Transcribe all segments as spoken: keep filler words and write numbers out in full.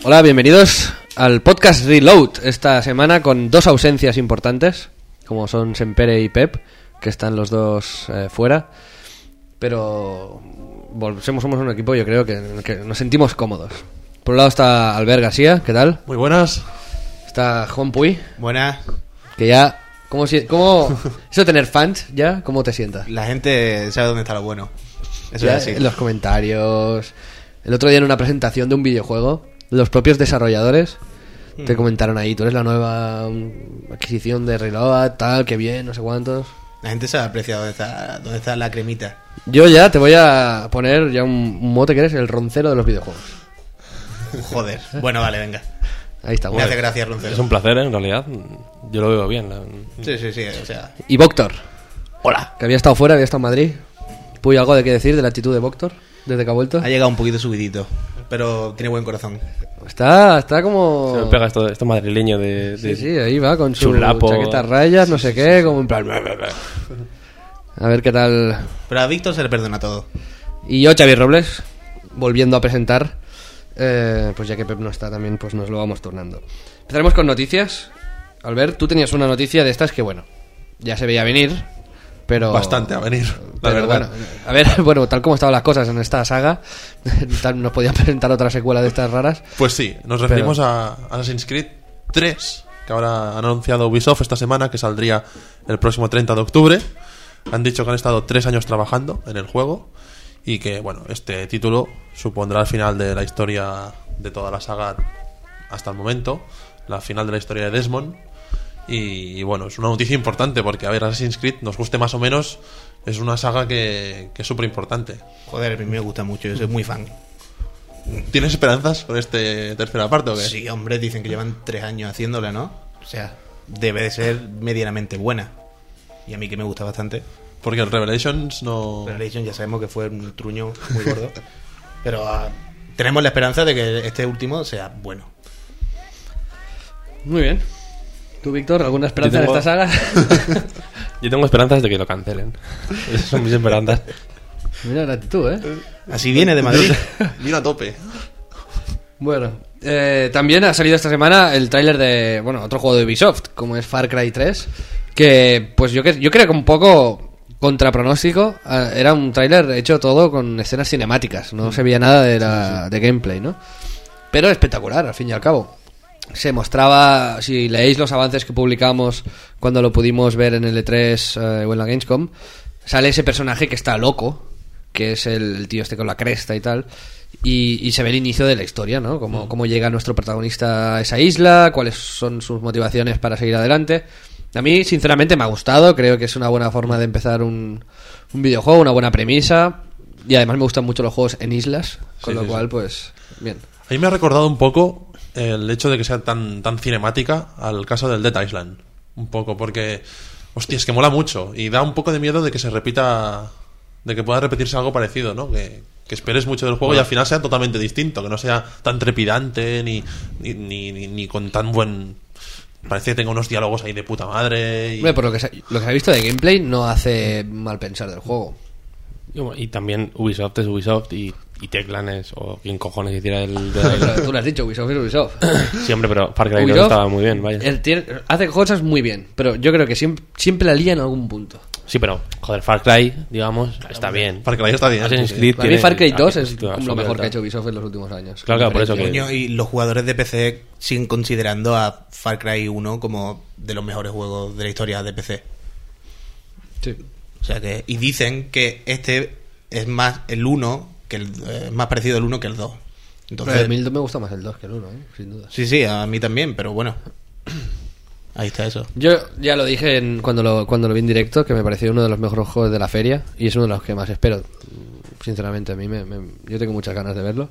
Hola, bienvenidos al podcast Reload. Esta semana con dos ausencias importantes, como son Sempere y Pep, que están los dos eh, fuera. Pero somos, somos un equipo, yo creo, que, que nos sentimos cómodos. Por un lado está Albert García, ¿qué tal? Muy buenas. Está Juan Puy. Buenas. Que ya... ¿Cómo, cómo eso de tener fans ya? ¿Cómo te sientas? La gente sabe dónde está lo bueno. Eso ya, es así. En los comentarios. El otro día en una presentación de un videojuego, los propios desarrolladores hmm. te comentaron ahí: tú eres la nueva adquisición de Reload, tal, que bien, no sé cuántos. La gente sabe apreciar dónde está, dónde está la cremita. Yo ya te voy a poner ya un, un mote que eres el roncero de los videojuegos. Joder. Bueno, vale, venga. Ahí está. Me bueno. hace gracia roncero. Es un placer, ¿eh? En realidad. Yo lo veo bien. Sí, sí, sí. O sea. Y Voctor. Hola. Que había estado fuera, había estado en Madrid. ¿Puy algo de qué decir de la actitud de Voctor desde que ha vuelto? Ha llegado un poquito subidito, pero tiene buen corazón. Está, está como... Se me pega esto, esto madrileño de, de... Sí, sí, ahí va con su chulapo. Chaqueta rayas, no sé qué, como en plan... A ver qué tal... Pero a Víctor se le perdona todo. Y yo, Xavi Robles, volviendo a presentar, eh, pues ya que Pep no está también, pues nos lo vamos turnando. Empezaremos con noticias. Albert, tú tenías una noticia de estas que, bueno, ya se veía venir, pero... Bastante a venir, la pero verdad. Bueno, a ver, bueno, tal como estaban las cosas en esta saga, tal, nos podían presentar otra secuela de estas raras. Pues sí, nos referimos pero... a Assassin's Creed tres, que ahora han anunciado Ubisoft esta semana, que saldría el próximo treinta de octubre. Han dicho que han estado tres años trabajando en el juego y que, bueno, este título supondrá el final de la historia de toda la saga hasta el momento, la final de la historia de Desmond. Y, y bueno, es una noticia importante porque, a ver, Assassin's Creed, nos guste más o menos, es una saga que, que es súper importante. Joder, a mí me gusta mucho, yo soy muy fan. ¿Tienes esperanzas con este tercer parte o qué? Sí, hombre, dicen que llevan tres años haciéndola, ¿no? O sea, debe de ser medianamente buena. Y a mí que me gusta bastante. Porque el Revelations no... Revelations ya sabemos que fue un truño muy gordo. Pero uh, tenemos la esperanza de que este último sea bueno. Muy bien. ¿Tú, Víctor, alguna esperanza tengo... en esta saga? Yo tengo esperanzas de que lo cancelen. Esas son mis esperanzas. Mira la actitud, ¿eh? Así viene de Madrid. Mira a tope. Bueno, eh, también ha salido esta semana el tráiler de, bueno, otro juego de Ubisoft, como es Far Cry tres, que pues yo, yo creo que un poco contra pronóstico, eh, era un tráiler hecho todo con escenas cinemáticas, no se veía nada de, la, sí, sí. de gameplay, ¿no? Pero espectacular, al fin y al cabo. Se mostraba, si leéis los avances que publicamos cuando lo pudimos ver en el E tres eh, o en la Gamescom, sale ese personaje que está loco, que es el, el tío este con la cresta y tal, y, y se ve el inicio de la historia, ¿no? Cómo, cómo llega nuestro protagonista a esa isla, cuáles son sus motivaciones para seguir adelante. A mí, sinceramente, me ha gustado, creo que es una buena forma de empezar un, un videojuego, una buena premisa, y además me gustan mucho los juegos en islas, con sí, lo sí, cual, sí. pues, bien. A mí me ha recordado un poco el hecho de que sea tan, tan cinemática al caso del Dead Island, un poco, porque, hostia, es que mola mucho, y da un poco de miedo de que se repita, de que pueda repetirse algo parecido, ¿no? Que, que esperes mucho del juego bueno. y al final sea totalmente distinto, que no sea tan trepidante, ni, ni, ni, ni, ni con tan buen... Parece que tenga unos diálogos ahí de puta madre. Y... Bueno, por lo que, se, lo que se ha visto de gameplay no hace mal pensar del juego. Y también Ubisoft es Ubisoft y, y Techland es... O quien cojones hiciera el... De Tú lo has dicho, Ubisoft es Ubisoft. Sí, hombre, pero Far Cry dos estaba muy bien, vaya. El tiene, hace cosas muy bien, pero yo creo que siempre, siempre la lía en algún punto. Sí, pero, joder, Far Cry, digamos, está bien. Far Cry está bien. Assassin's Creed sí. Para mí Far Cry dos es lo mejor que ha hecho Ubisoft en los últimos años. Claro, claro, por eso que... Coño, y los jugadores de P C siguen considerando a Far Cry uno como de los mejores juegos de la historia de P C. Sí. O sea que... Y dicen que este es más el uno, que el, es más parecido al uno que el dos. Entonces, pero a mí me gusta más el dos que el uno, ¿eh? Sin duda. Sí, sí, a mí también, pero bueno... Ahí está eso. Yo ya lo dije en, cuando, lo, cuando lo vi en directo, que me pareció uno de los mejores juegos de la feria y es uno de los que más espero. Sinceramente, a mí me, me, yo tengo muchas ganas de verlo.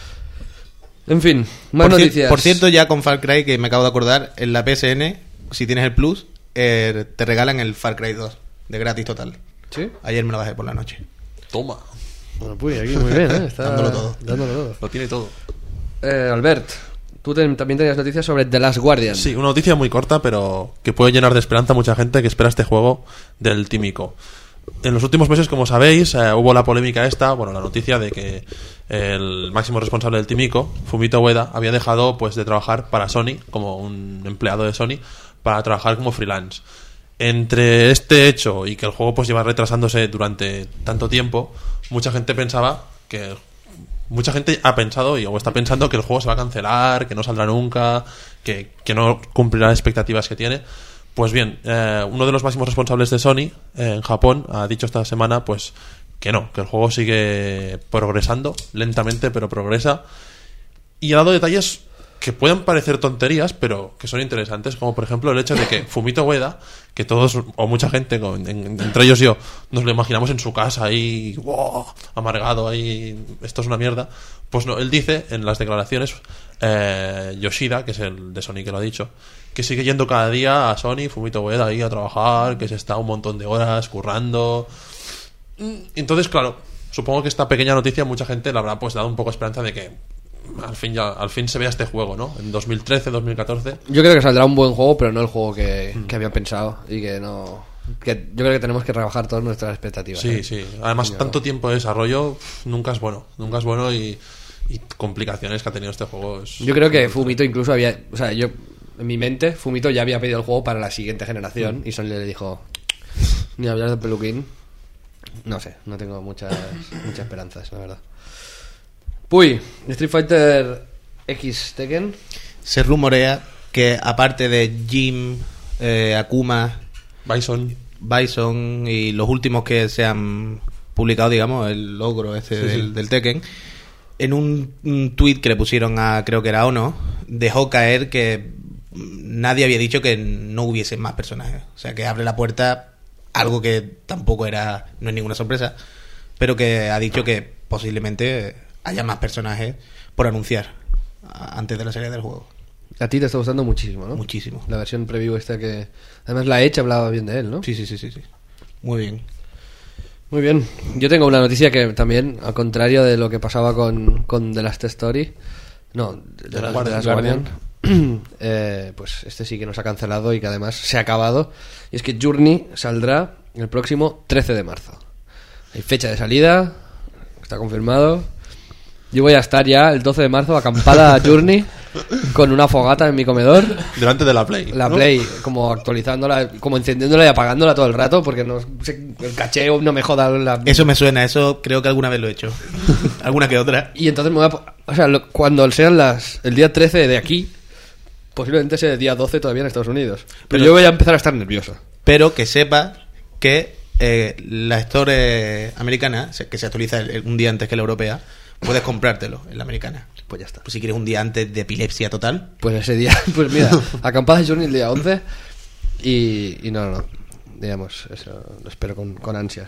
En fin, más por noticias. Ci- por cierto, ya con Far Cry, que me acabo de acordar, en la P S N, si tienes el Plus, eh, te regalan el Far Cry dos, de gratis total. ¿Sí? Ayer me lo bajé por la noche. Toma. Bueno, pues aquí muy bien, ¿eh? Está dándolo todo. Dándolo todo. Lo tiene todo. Eh, Albert, tú te, también tenías noticias sobre The Last Guardian. Sí, una noticia muy corta, pero que puede llenar de esperanza a mucha gente que espera este juego del Tímico. En los últimos meses, como sabéis, eh, hubo la polémica esta, bueno, la noticia de que el máximo responsable del Team Ico, Fumito Ueda, había dejado pues de trabajar para Sony, como un empleado de Sony, para trabajar como freelance. Entre este hecho y que el juego pues lleva retrasándose durante tanto tiempo, mucha gente pensaba que mucha gente ha pensado y o está pensando que el juego se va a cancelar, que no saldrá nunca, que, que no cumplirá las expectativas que tiene. Pues bien, eh, uno de los máximos responsables de Sony eh, en Japón ha dicho esta semana pues que no, que el juego sigue progresando lentamente, pero progresa, y ha dado detalles que pueden parecer tonterías, pero que son interesantes, como por ejemplo el hecho de que Fumito Ueda, que todos, o mucha gente, en, en, entre ellos yo, nos lo imaginamos en su casa ahí, wow, amargado ahí, esto es una mierda, pues no, él dice en las declaraciones, eh, Yoshida, que es el de Sony que lo ha dicho, que sigue yendo cada día a Sony, Fumito Ueda ahí a trabajar, que se está un montón de horas currando. Entonces, claro, supongo que esta pequeña noticia mucha gente le habrá pues dado un poco de esperanza de que al fin ya al fin se vea este juego, ¿no? En dos mil trece, dos mil catorce. Yo creo que saldrá un buen juego, pero no el juego que, mm. que habían pensado, y que no, que yo creo que tenemos que rebajar todas nuestras expectativas. Sí, ¿eh? sí. Además, yo... tanto tiempo de desarrollo nunca es bueno, nunca es bueno y, y complicaciones que ha tenido este juego. Es... Yo creo que Fumito incluso había, o sea, yo en mi mente Fumito ya había pedido el juego para la siguiente generación mm. y Sony le dijo ni hablar de peluquín. No sé, no tengo muchas muchas esperanzas, la verdad. Puy, Street Fighter X Tekken. Se rumorea que aparte de Jim, eh, Akuma, Bison, Bison y los últimos que se han publicado, digamos, el logro este sí, del, sí. del Tekken, en un, un tweet que le pusieron a, creo que era Ono, dejó caer que nadie había dicho que no hubiese más personajes. O sea, que abre la puerta, algo que tampoco era, no es ninguna sorpresa, pero que ha dicho que posiblemente haya más personajes por anunciar antes de la salida del juego. A ti te está gustando muchísimo, ¿no? Muchísimo. La versión preview esta que... Además la Edge hablaba bien de él, ¿no? Sí, sí, sí, sí, sí. Muy bien. Muy bien. Yo tengo una noticia que también, al contrario de lo que pasaba con, con The Last Story... No, de, de, la, de Last Guardian... eh, pues este sí que nos ha cancelado y que además se ha acabado. Y es que Journey saldrá el próximo trece de marzo. Hay fecha de salida, está confirmado. Yo voy a estar ya el doce de marzo acampada a Journey con una fogata en mi comedor. Delante de la Play. La ¿no? Play, como actualizándola, como encendiéndola y apagándola todo el rato, porque no, el cacheo no me joda. La... Eso me suena, eso creo que alguna vez lo he hecho. Alguna que otra. Y entonces me voy a... O sea, lo, cuando sean las el día trece de aquí, posiblemente sea el día doce todavía en Estados Unidos. Pero, pero yo voy a empezar a estar nervioso. Pero que sepa que eh, la Store americana, que se actualiza el, el, un día antes que la europea, puedes comprártelo en la americana. Pues ya está. Pues si quieres un día antes de epilepsia total. Pues ese día, pues mira, acampada de Journey el día once. Y, y no, no, no. Digamos, eso lo espero con, con ansias.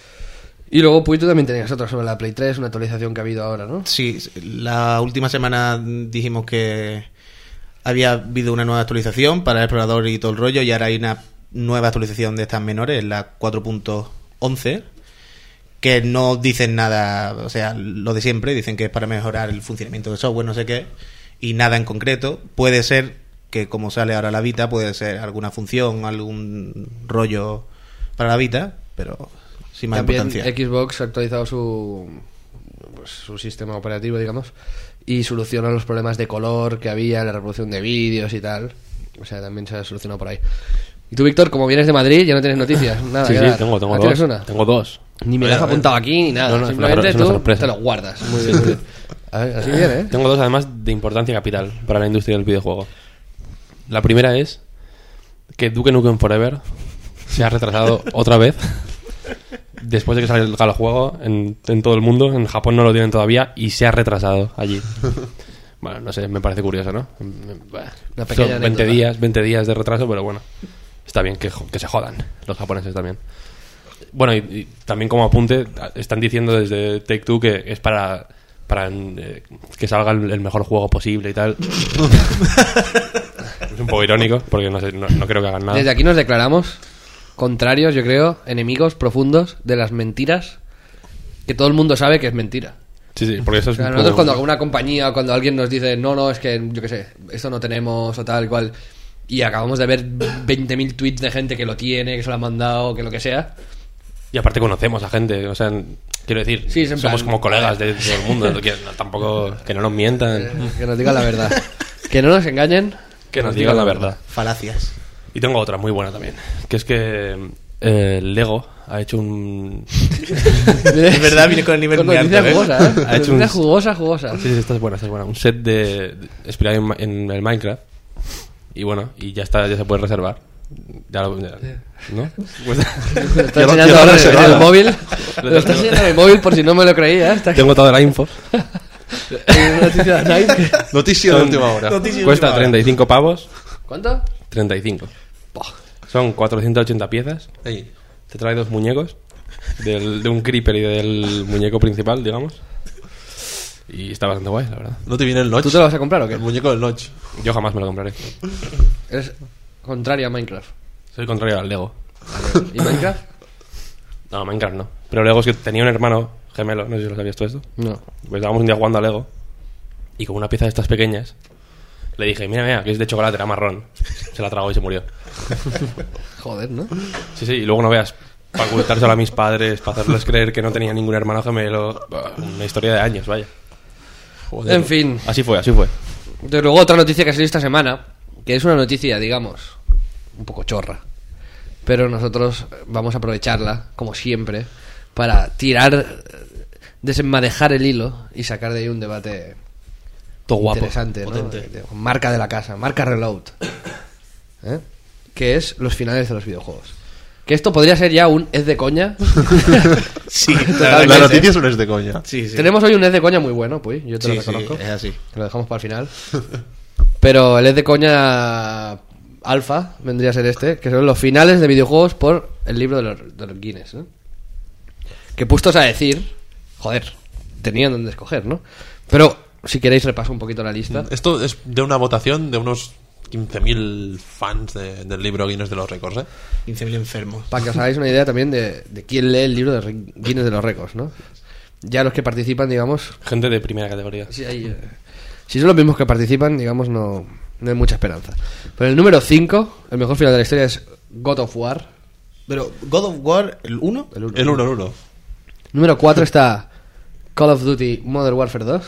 Y luego, pues tú también tenías otra sobre la Play tres, una actualización que ha habido ahora, ¿no? Sí, la última semana dijimos que había habido una nueva actualización para el explorador y todo el rollo, y ahora hay una nueva actualización de estas menores, la cuatro punto once, que no dicen nada, o sea, lo de siempre, dicen que es para mejorar el funcionamiento del software, no sé qué, y nada en concreto. Puede ser que, como sale ahora la Vita, puede ser alguna función, algún rollo para la Vita, pero sin más también importancia. Xbox ha actualizado su, pues, su sistema operativo, digamos, y soluciona los problemas de color que había, la reproducción de vídeos y tal. O sea, también se ha solucionado por ahí. Y tú, Víctor, como vienes de Madrid, ya no tienes noticias. Nada, sí, sí, dar. tengo, tengo ¿Ah, dos. ¿Tienes una? Tengo dos. Ni me las has apuntado aquí ni nada. No, no, simplemente es una, es una tú sorpresa. te lo guardas. Muy bien, muy bien. A ver, así viene, ¿eh? Tengo dos, además, de importancia capital para la industria del videojuego. La primera es que Duke Nukem Forever se ha retrasado otra vez. Después de que salga el juego en, en todo el mundo. En Japón no lo tienen todavía y se ha retrasado allí. Bueno, no sé, me parece curioso, ¿no? Una pequeña Son veinte días, veinte días de retraso, pero bueno, está bien que, que se jodan los japoneses también. Bueno, y, y también como apunte, están diciendo desde Take-Two que es para, para eh, que salga el, el mejor juego posible y tal. Es un poco irónico, porque no, sé, no, no creo que hagan nada. Desde aquí nos declaramos contrarios, yo creo, enemigos profundos de las mentiras, que todo el mundo sabe que es mentira. Sí, sí, porque eso es o sea, un nosotros poco... cuando alguna compañía o cuando alguien nos dice no, no, es que, yo qué sé, esto no tenemos o tal cual, y acabamos de ver veinte mil tweets de gente que lo tiene, que se lo ha mandado, que lo que sea, Y aparte conocemos a gente, o sea, quiero decir, Sí, es en somos plan- como colegas de, de todo el mundo, que no- tampoco que no nos mientan, Eh, que nos digan la verdad. Que no nos engañen. que nos digan la verdad. Falacias. Y tengo otra muy buena también, que es que eh, Lego ha hecho un... Es verdad, viene con el nivel Con muy alto, noticia ¿eh? jugosa, ¿eh? Ha hecho Noticia un- jugosa, jugosa. Sí, sí, esta es buena, esta es buena. Un set de, de- inspirado en, Ma- en el Minecraft. Y bueno, y ya está, ya se puede reservar. Ya lo, ya- ¿no? Pues- Lo está Ya lo- enseñando ya lo ahora en el reservada. móvil. Lo está enseñando en el móvil por si no me lo creía. Está aquí tengo toda la info. una noticia de Nike. Noticia de última hora. Cuesta treinta y cinco pavos. ¿Cuánto? treinta y cinco. Son cuatrocientas ochenta piezas. Ey, Te trae dos muñecos. Del, de un creeper y del muñeco principal, digamos. Y está bastante guay, la verdad. ¿no te viene el Notch? ¿Tú te lo vas a comprar o qué? El muñeco del Notch. Yo jamás me lo compraré. Eres contrario a Minecraft. Soy contrario al Lego. ¿Y Minecraft? No, Minecraft no. Pero Lego es que tenía un hermano gemelo, no sé si lo sabías tú esto. No. Pues estábamos un día jugando a Lego y con una pieza de estas pequeñas le dije, mira, mira, que es de chocolate, era marrón. Se la tragó y se murió. Joder, ¿no? Sí, sí, y luego no veas, para ocultárselo a mis padres, para hacerles creer que no tenía ningún hermano gemelo. Bah, una historia de años, vaya. Joder. En fin. Así fue, así fue. De luego otra noticia que salió esta semana, que es una noticia, digamos, un poco chorra. Pero nosotros vamos a aprovecharla, como siempre, para tirar, desenmadejar el hilo y sacar de ahí un debate Todo guapo. interesante, ¿no? potente. De- Marca de la casa, marca Reload. ¿Eh? Que es los finales de los videojuegos. Que esto podría ser ya un es de coña. Sí, Totalmente. La noticia es un es de coña. Sí, sí. Tenemos hoy un es de coña muy bueno, pues, yo te Sí, lo sí, reconozco. es así. Te lo dejamos para el final. Pero el es de coña alfa vendría a ser este, que son los finales de videojuegos por el libro de los, de los Guinness, ¿no? Que puestos a decir, joder, tenían donde escoger, ¿no? Pero si queréis repaso un poquito la lista. Esto es de una votación de unos quince mil fans de- del libro Guinness de los récords, ¿eh? quince mil enfermos. Para que os hagáis una idea también de, de quién lee el libro de Re- Guinness de los récords, ¿no? Ya los que participan, digamos, Gente de primera categoría. si, hay, eh, si son los mismos que participan, digamos, no, no hay mucha esperanza. Pero el número cinco, el mejor final de la historia es God of War. Pero, ¿God of War, el uno? El uno. El uno, el uno. Número cuatro está Call of Duty Modern Warfare dos.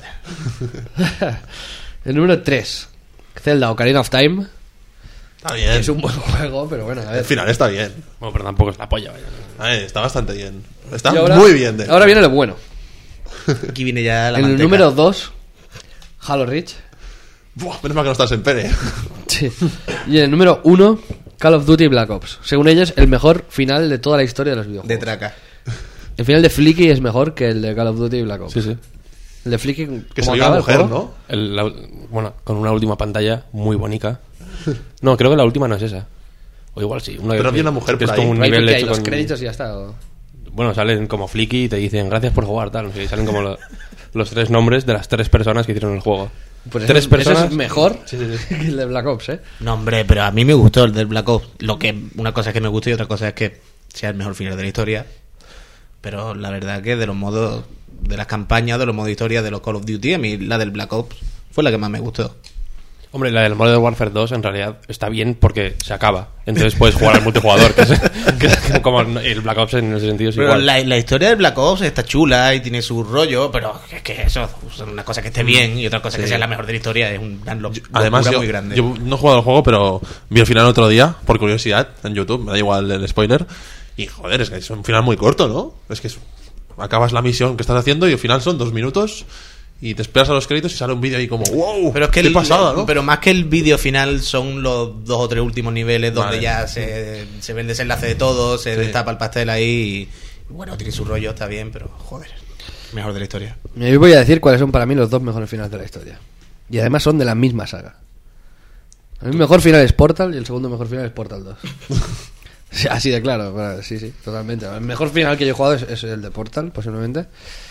Joder. El número tres, Zelda Ocarina of Time. Está Que bien. es un buen juego, pero bueno, a ver. El final está bien. Bueno, pero tampoco es la polla, vaya. Eh, está bastante bien. Está Y ahora- muy bien. De Ahora viene lo bueno. Aquí viene ya la En el manteca. número dos, Halo Reach. Buah, menos mal que no estás en Pere. Sí. Y en el número uno, Call of Duty Black Ops. Según ellos, el mejor final de toda la historia de los videojuegos. De traca. El final de Flicky es mejor que el de Call of Duty Black Ops. Sí, sí. El de Flicky, Que ¿cómo salió acaba la el mujer, juego? ¿no? El- la- bueno, con una última pantalla muy bonita. No, creo que la última no es esa. O igual sí. Una Pero que- había una mujer que es por ahí. como un Por ahí nivel que hay hecho los con- créditos y ya está. o- Bueno, salen como Flicky y te dicen gracias por jugar, tal. No sé, y salen como lo- los tres nombres de las tres personas que hicieron el juego. Pues tres eso, personas. eso es mejor Sí, sí, sí. que el de Black Ops, ¿eh? No, hombre, pero a mí me gustó el del Black Ops. Lo que, una cosa es que me guste y otra cosa es que sea el mejor final de la historia. Pero la verdad que de los modos, de las campañas, de los modos de historia, de los Call of Duty, a mí la del Black Ops fue la que más me gustó. Hombre, la del Modern Warfare dos en realidad está bien porque se acaba. Entonces puedes jugar al multijugador, que es, que es como el Black Ops en ese sentido es Pero igual. la, la historia del Black Ops está chula y tiene su rollo, pero es que eso es una cosa que esté bien y otra cosa que sea la mejor de la historia. Es una lo- Además, locura yo, muy grande. yo no he jugado al juego, pero vi el final otro día, por curiosidad, en YouTube. Me da igual el spoiler. Y joder, es que es un final muy corto, ¿no? Es que es- acabas la misión que estás haciendo y el final son dos minutos. Y te esperas a los créditos y sale un vídeo ahí como ¡wow! Pero es que ¡Qué el, pasada, ¿no? Pero más que el vídeo final son los dos o tres últimos niveles donde Vale. ya se, se ve el desenlace de todo, se Sí. destapa el pastel ahí y bueno, tiene su rollo, está bien, pero joder, mejor de la historia. Y hoy voy a decir cuáles son para mí los dos mejores finales de la historia. Y además son de la misma saga. El mejor final es Portal y el segundo mejor final es Portal dos. Sí, así de claro, pero sí, sí, totalmente. El mejor final que yo he jugado es, es el de Portal, posiblemente.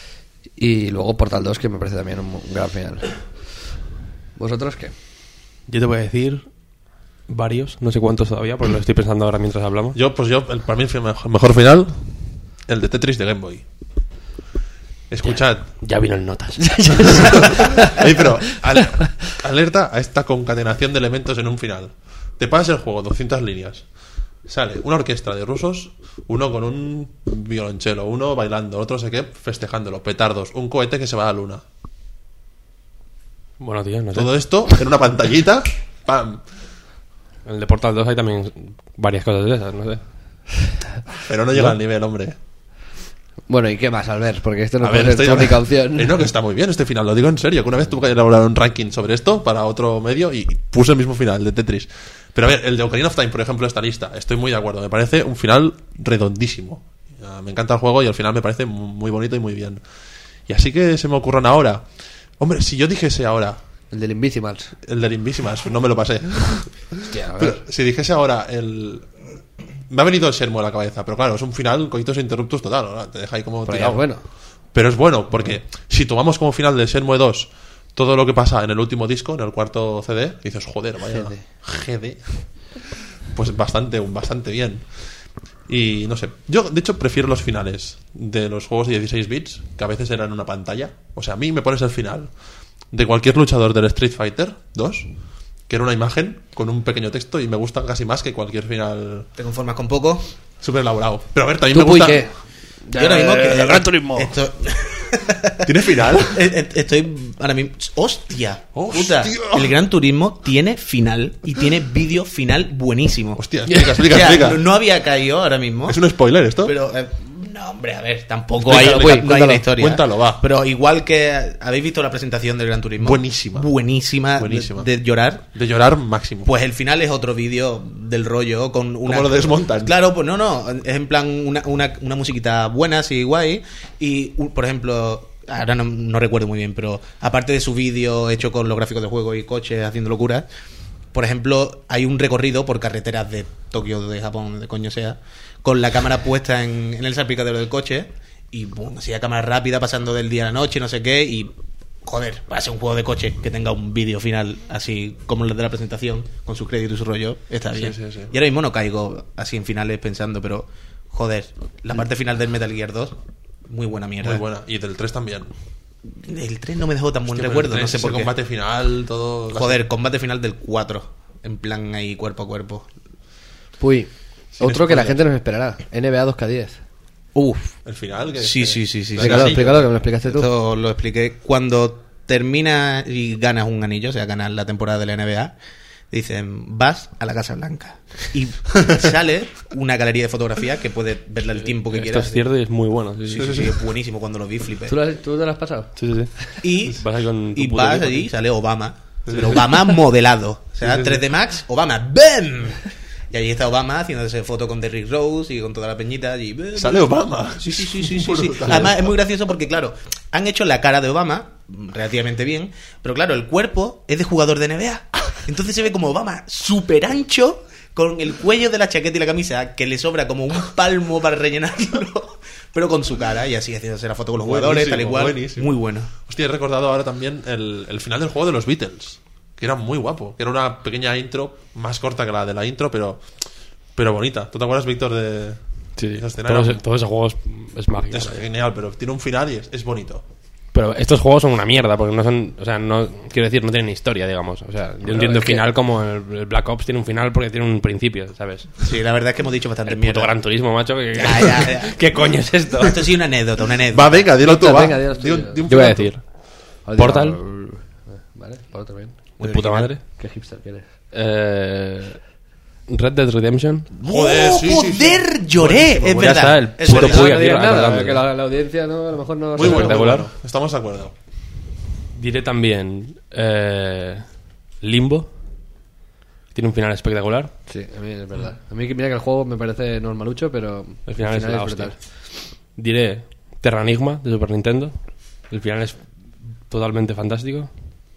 Y luego Portal dos, que me parece también un, un gran final. ¿Vosotros qué? Yo te voy a decir varios, no sé cuántos todavía, porque lo estoy pensando ahora mientras hablamos. Yo, pues yo, el- para mí el mejor, mejor final, el de Tetris de Game Boy. Escuchad. Ya vino en notas. Ey, pero al- alerta a esta concatenación de elementos en un final. Te pasas el juego, doscientas líneas. Sale una orquesta de rusos, uno con un violonchelo, uno bailando, otro no sé qué, festejándolo, petardos, un cohete que se va a la luna. Bueno, tío, no sé. Todo esto en una pantallita, ¡pam! En el de Portal dos hay también varias cosas de esas, no sé. Pero no llega al nivel, hombre. Bueno, ¿y qué más, Albert? Porque esto no A puede ver, ser estoy tu única opción. Eh, no, que está muy bien este final, lo digo en serio. Que una vez tuve que elaborar un ranking sobre esto para otro medio y puse el mismo final de Tetris. Pero a ver, el de Ocarina of Time, por ejemplo, esta lista, estoy muy de acuerdo. Me parece un final redondísimo. Ya, me encanta el juego y al final me parece muy bonito y muy bien. Y así que se me ocurran ahora. Hombre, si yo dijese ahora El del Invisimals. el del Invisimals, no me lo pasé. Hostia, a ver. Pero si dijese ahora el... Me ha venido el Shenmue a la cabeza, pero claro, es un final coitus interruptus total, ¿no? Te deja ahí como Pero ya tirado. es bueno. Pero es bueno, porque si tomamos como final de Shenmue dos todo lo que pasa en el último disco, en el cuarto C D, dices, joder, vaya G D. G D. Pues bastante, bastante bien. Y no sé, yo de hecho prefiero los finales de los juegos de dieciséis bits, que a veces eran una pantalla. O sea, a mí me pones el final de cualquier luchador del Street Fighter dos, que era una imagen con un pequeño texto, y me gusta casi más que cualquier final ¿Te conformas con poco? súper elaborado. Pero a ver, también ¿Tú, me gusta... Puy, qué? Yo ahora mismo que El Gran Turismo. Esto... ¿Tiene final? Eh, eh, Estoy ahora mismo. ¡Hostia! ¡Hostia! Puta. El Gran Turismo tiene final y tiene vídeo final buenísimo. Hostia, explica, explica, O sea, explica. no, no había caído ahora mismo. ¿Es un spoiler esto? Pero, eh, no, hombre, a ver, tampoco Explícalo, hay, Puy, no hay cuéntalo, una historia. cuéntalo, va. Pero igual que. ¿Habéis visto la presentación del Gran Turismo? Buenísima. Buenísima. de- Buenísima. De, llorar. De llorar máximo. Pues el final es otro vídeo del rollo con una... ¿Cómo lo desmontan? Claro, pues no, no. Es en plan una, una, una musiquita buena, así guay. Y, u- por ejemplo, ahora no, no recuerdo muy bien, pero aparte de su vídeo hecho con los gráficos del juego y coches haciendo locuras, por ejemplo, hay un recorrido por carreteras de Tokio, de Japón, de coño sea, con la cámara puesta en, en el salpicadero del coche y, boom, así a cámara rápida, pasando del día a la noche, no sé qué, y... Joder, va a ser un juego de coche que tenga un vídeo final así como el de la presentación, con sus créditos y su rollo, está bien. Sí, sí, sí. Y ahora mismo no caigo así en finales pensando, pero joder, la parte final del Metal Gear dos, muy buena mierda. Muy buena. Y del tres también. El tres no me dejó tan buen Hostia, recuerdo, pero el no tres, sé ese por qué. combate final, todo... Joder, combate final del cuatro, en plan ahí cuerpo a cuerpo. Puy, Sin otro que la spoilers. gente nos esperará. N B A dos K diez. Uf. El final... Que Sí, sí, sí, sí. La Explícalo, casilla. explícalo, que me lo explicaste tú. Esto lo expliqué. Cuando terminas y ganas un anillo, o sea, ganas la temporada de la N B A, dicen, vas a la Casa Blanca. Y sale una galería de fotografías que puedes verla el tiempo que Esto quieras. es cierto y es muy bueno. Sí, Sí, sí, sí, es buenísimo cuando lo vi, flipé. ¿Tú, lo has- ¿Tú te lo has pasado? sí, sí, sí. Y Vas ahí con tu y puto vas equipo, allí y tío. sale Obama. Pero Obama modelado. O sea, Sí, sí, sí. tres D Max, Obama. ¡Bam! Y allí está Obama haciéndose foto con Derrick Rose y con toda la peñita allí. ¡bam! Sale Obama. Sí, sí, sí, sí, sí, sí. Brutal. Además es muy gracioso porque, claro, han hecho la cara de Obama relativamente bien, pero claro, el cuerpo es de jugador de N B A. Entonces se ve como Obama súper ancho, con el cuello de la chaqueta y la camisa que le sobra como un palmo para rellenarlo, pero con su cara y así haciéndose la foto con los jugadores, tal y Buenísimo, cual. buenísimo. Muy bueno. Hostia, he recordado ahora también el, el final del juego de los Beatles, que era muy guapo, que era una pequeña intro, más corta que la de la intro, pero pero bonita. ¿Tú te acuerdas, Víctor, de Sí, esa escena? todo, Era- ese, todo ese juego es, es mágico. es genial, pero tiene un final y es, es bonito. Pero estos juegos son una mierda, porque no son, o sea, no, quiero decir, no tienen historia, digamos. O sea, yo entiendo es el que- final como el, el Black Ops tiene un final porque tiene un principio, ¿sabes? Sí, la verdad es que hemos dicho bastante El puto mierda. Gran Turismo, macho. que- Ya, ya, ya. ¿Qué coño es esto? Esto sí una anécdota, una anécdota. Va, venga, dilo tú, Venga, va. venga, dilo tú. Di un- di un Yo voy a final tú. decir, Joder, Portal. Vale, Portal bien. Muy de puta original. madre. Qué hipster que eres. Eh, Red Dead Redemption. Joder, sí, sí, sí. Joder, lloré, es Ya verdad. está, el Es puto verdad. Puy no aquí digas nada, acordando. que la, la audiencia no, a lo mejor no... Muy sabe. bueno, muy espectacular. bueno. Estamos de acuerdo. Diré también eh, Limbo. Tiene un final espectacular. Sí, a mí es verdad. A mí mira que el juego me parece normalucho, pero El final es la brutal. hostia. Diré Terranigma de Super Nintendo. El final es totalmente fantástico.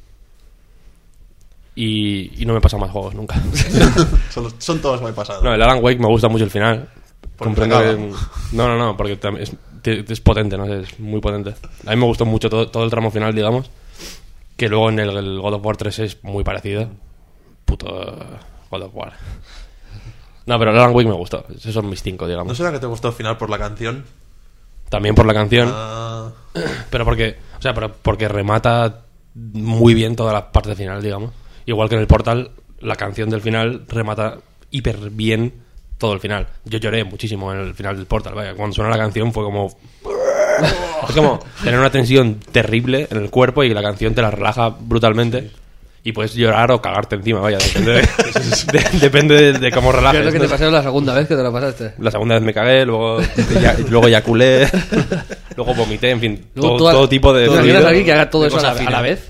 Y, y no me pasa más juegos nunca. Son, son todos muy pasados. No, el Alan Wake me gusta mucho el final. Porque Comprendo acaba. que- No, no, no, porque tam- es, es potente, no sé, es muy potente. A mí me gustó mucho todo, todo el tramo final, digamos. Que luego en el, el God of War tres es muy parecido. Puto God of War. No, pero el Alan Wake me gustó. Esos son mis cinco, ¿No digamos. será que te gustó el final por la canción? También por la canción. Ah, Pero porque, o sea, pero porque remata muy bien toda la parte final, digamos. Igual que en el Portal, la canción del final remata hiper bien todo el final. Yo lloré muchísimo en el final del Portal, vaya. Cuando sonó la canción fue como... Es como tener una tensión terrible en el cuerpo y la canción te la relaja brutalmente. Y puedes llorar o cagarte encima, vaya. Depende de, de, depende de, de cómo relajes. ¿Qué es lo que te ¿no? pasó la segunda vez que te lo pasaste? La segunda vez me cagué, luego, ya, luego eyaculé, luego vomité, en fin, Luego todo, tú- todo tipo de... ¿Te de imaginas vida. a alguien que haga todo de eso a la, cosas a la finas.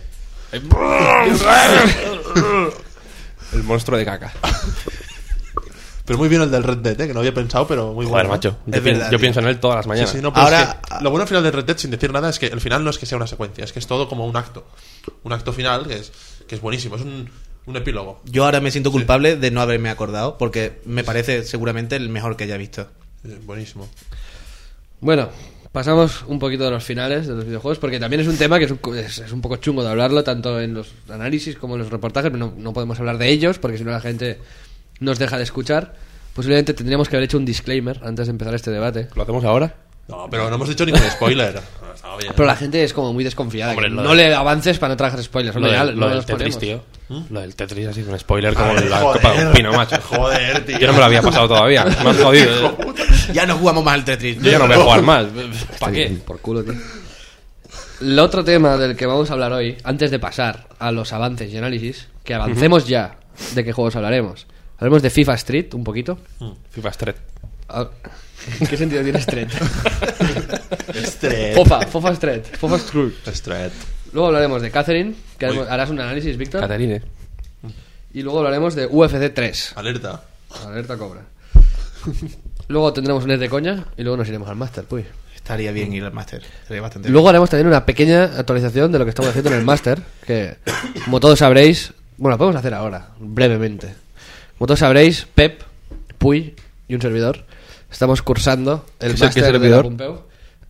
vez? El monstruo de caca. Pero muy bien el del Red Dead, ¿eh? Que no había pensado, pero muy Joder, bueno. macho. Yo, Es pi- verdad, yo tío. pienso en él todas las Sí, mañanas. sí, no, pero Ahora- es que lo bueno al final del Red Dead, sin decir nada, es que el final no es que sea una secuencia, es que es todo como un acto. Un acto final que es, que es buenísimo, es un, un epílogo. Yo ahora me siento culpable de no haberme acordado, porque me parece seguramente el mejor que haya visto. Eh, buenísimo. Bueno, pasamos un poquito de los finales de los videojuegos, porque también es un tema que es un, es, es un poco chungo de hablarlo, tanto en los análisis como en los reportajes. No, no podemos hablar de ellos, porque si no la gente nos deja de escuchar. Posiblemente tendríamos que haber hecho un disclaimer antes de empezar este debate. ¿Lo hacemos ahora? No, pero no hemos dicho ningún spoiler. Está bien. Pero la gente es como muy desconfiada. Hombre, que lo no de- le avances para no traer spoilers. Lo, Hombre, ya del- no lo del los Tetris, ponemos. tío. Lo del Tetris ha sido un spoiler como Ay, la joder. copa de un pino, macho. Joder, tío. Yo no me lo había pasado todavía. Me has jodido. Ya no jugamos más al Tetris. Yo ya no voy a jugar más. ¿Para qué? Por culo, tío. El otro tema del que vamos a hablar hoy, antes de pasar a los avances y análisis, que avancemos ya de qué juegos hablaremos. Hablaremos de FIFA Street un poquito. FIFA Street. Ah, ¿qué sentido tiene Street? Street. Fofa, Fofa Street. Fofa Street. Street. Luego hablaremos de Catherine, que Uy. haremos- harás un análisis, Víctor. Caterine. Y luego hablaremos de U F C tres. Alerta. Alerta cobra. Luego tendremos un E S de coña y luego nos iremos al Master, pues. Estaría bien ir al Master. Estaría bastante Luego haremos también una pequeña actualización de lo que estamos haciendo en el Master, que como todos sabréis, bueno, lo podemos hacer ahora, brevemente. Como todos sabréis, Pep, Puy y un servidor estamos cursando el ¿Qué- qué Master de la servidor? Pompeu.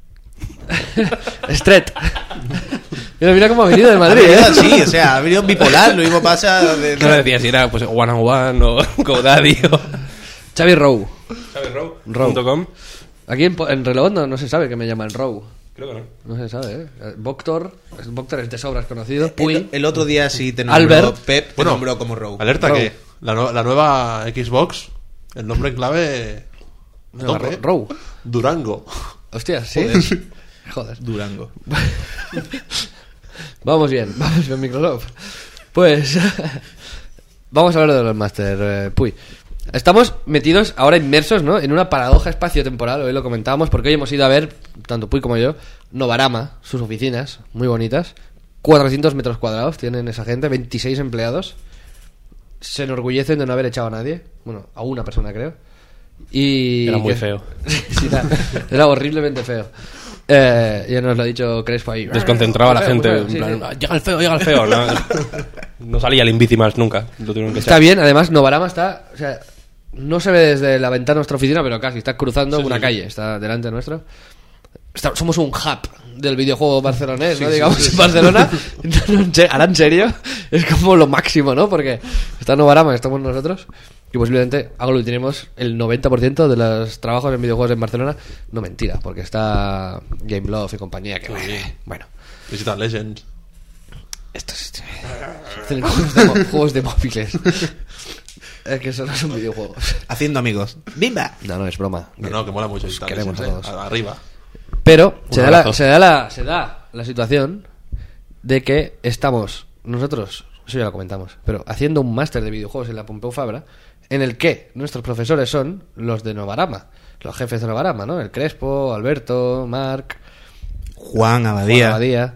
Stret. Mira, mira cómo ha venido de Madrid, ¿eh? Sí, o sea, ha venido bipolar. Lo mismo pasa. De... No le decía si era pues One on One o GoDaddy o... Xavi Rowe. ¿Sabes? Row. Row. .com. Aquí en, Po- en Reloj no, no se sabe que me llaman Rowe. Creo que no. No se sabe, ¿eh? Voctor, Voctor es de sobras conocido. El, Puy. el otro día sí te nombró Albert. Pep, te Bueno, nombró como Row. Alerta Row. que la, nue- la nueva Xbox, el nombre en clave... No, tope, Ro- ¿eh? Row. Durango. Hostia, ¿sí? Joder. Durango. Vamos bien, vamos bien, Microsoft. Pues vamos a hablar de los Master, eh, Puy. Estamos metidos ahora inmersos, ¿no? En una paradoja espacio-temporal. Hoy lo comentábamos porque hoy hemos ido a ver, tanto Puy como yo, Novarama, sus oficinas, muy bonitas. cuatrocientos metros cuadrados tienen esa gente, veintiséis empleados. Se enorgullecen de no haber echado a nadie. Bueno, a una persona creo. Y Era muy que- feo. Sí, era, era horriblemente feo. Eh, ya nos lo ha dicho Crespo ahí. Desconcentraba a la Muy gente. feo, En muy feo, plan, sí, sí. "Ah, llega el feo, llega el feo. No, no salía el Invincimas nunca. Lo tuvieron que Está echar. bien, además Novarama está, o sea, no se ve desde la ventana de nuestra oficina, pero casi está cruzando Sí, una sí. calle, está delante nuestro. Está- somos un hub del videojuego barcelonés, ¿no? Digamos, en Barcelona. No, no, en se- ahora en serio, es como lo máximo, ¿no? Porque está Novarama, estamos nosotros. Y posiblemente aglutinemos el noventa por ciento de los trabajos en videojuegos en Barcelona. No, mentira, porque está Game Love y compañía. Que, bueno, Digital Legends. esto es. Hacen juegos de, mo- juegos de móviles. Es que eso no son videojuegos. Haciendo amigos. ¡Bimba! No, no, es broma. No, no, que mola mucho Digital queremos Legends, a ¿eh? todos. Arriba. Pero Un se da, la, abrazo. se, da la, se da la situación de que estamos nosotros, eso ya lo comentamos, pero haciendo un máster de videojuegos en la Pompeu Fabra, en el que nuestros profesores son los de Novarama, los jefes de Novarama, ¿no? El Crespo, Alberto, Marc, Juan Juan Abadía. Abadía.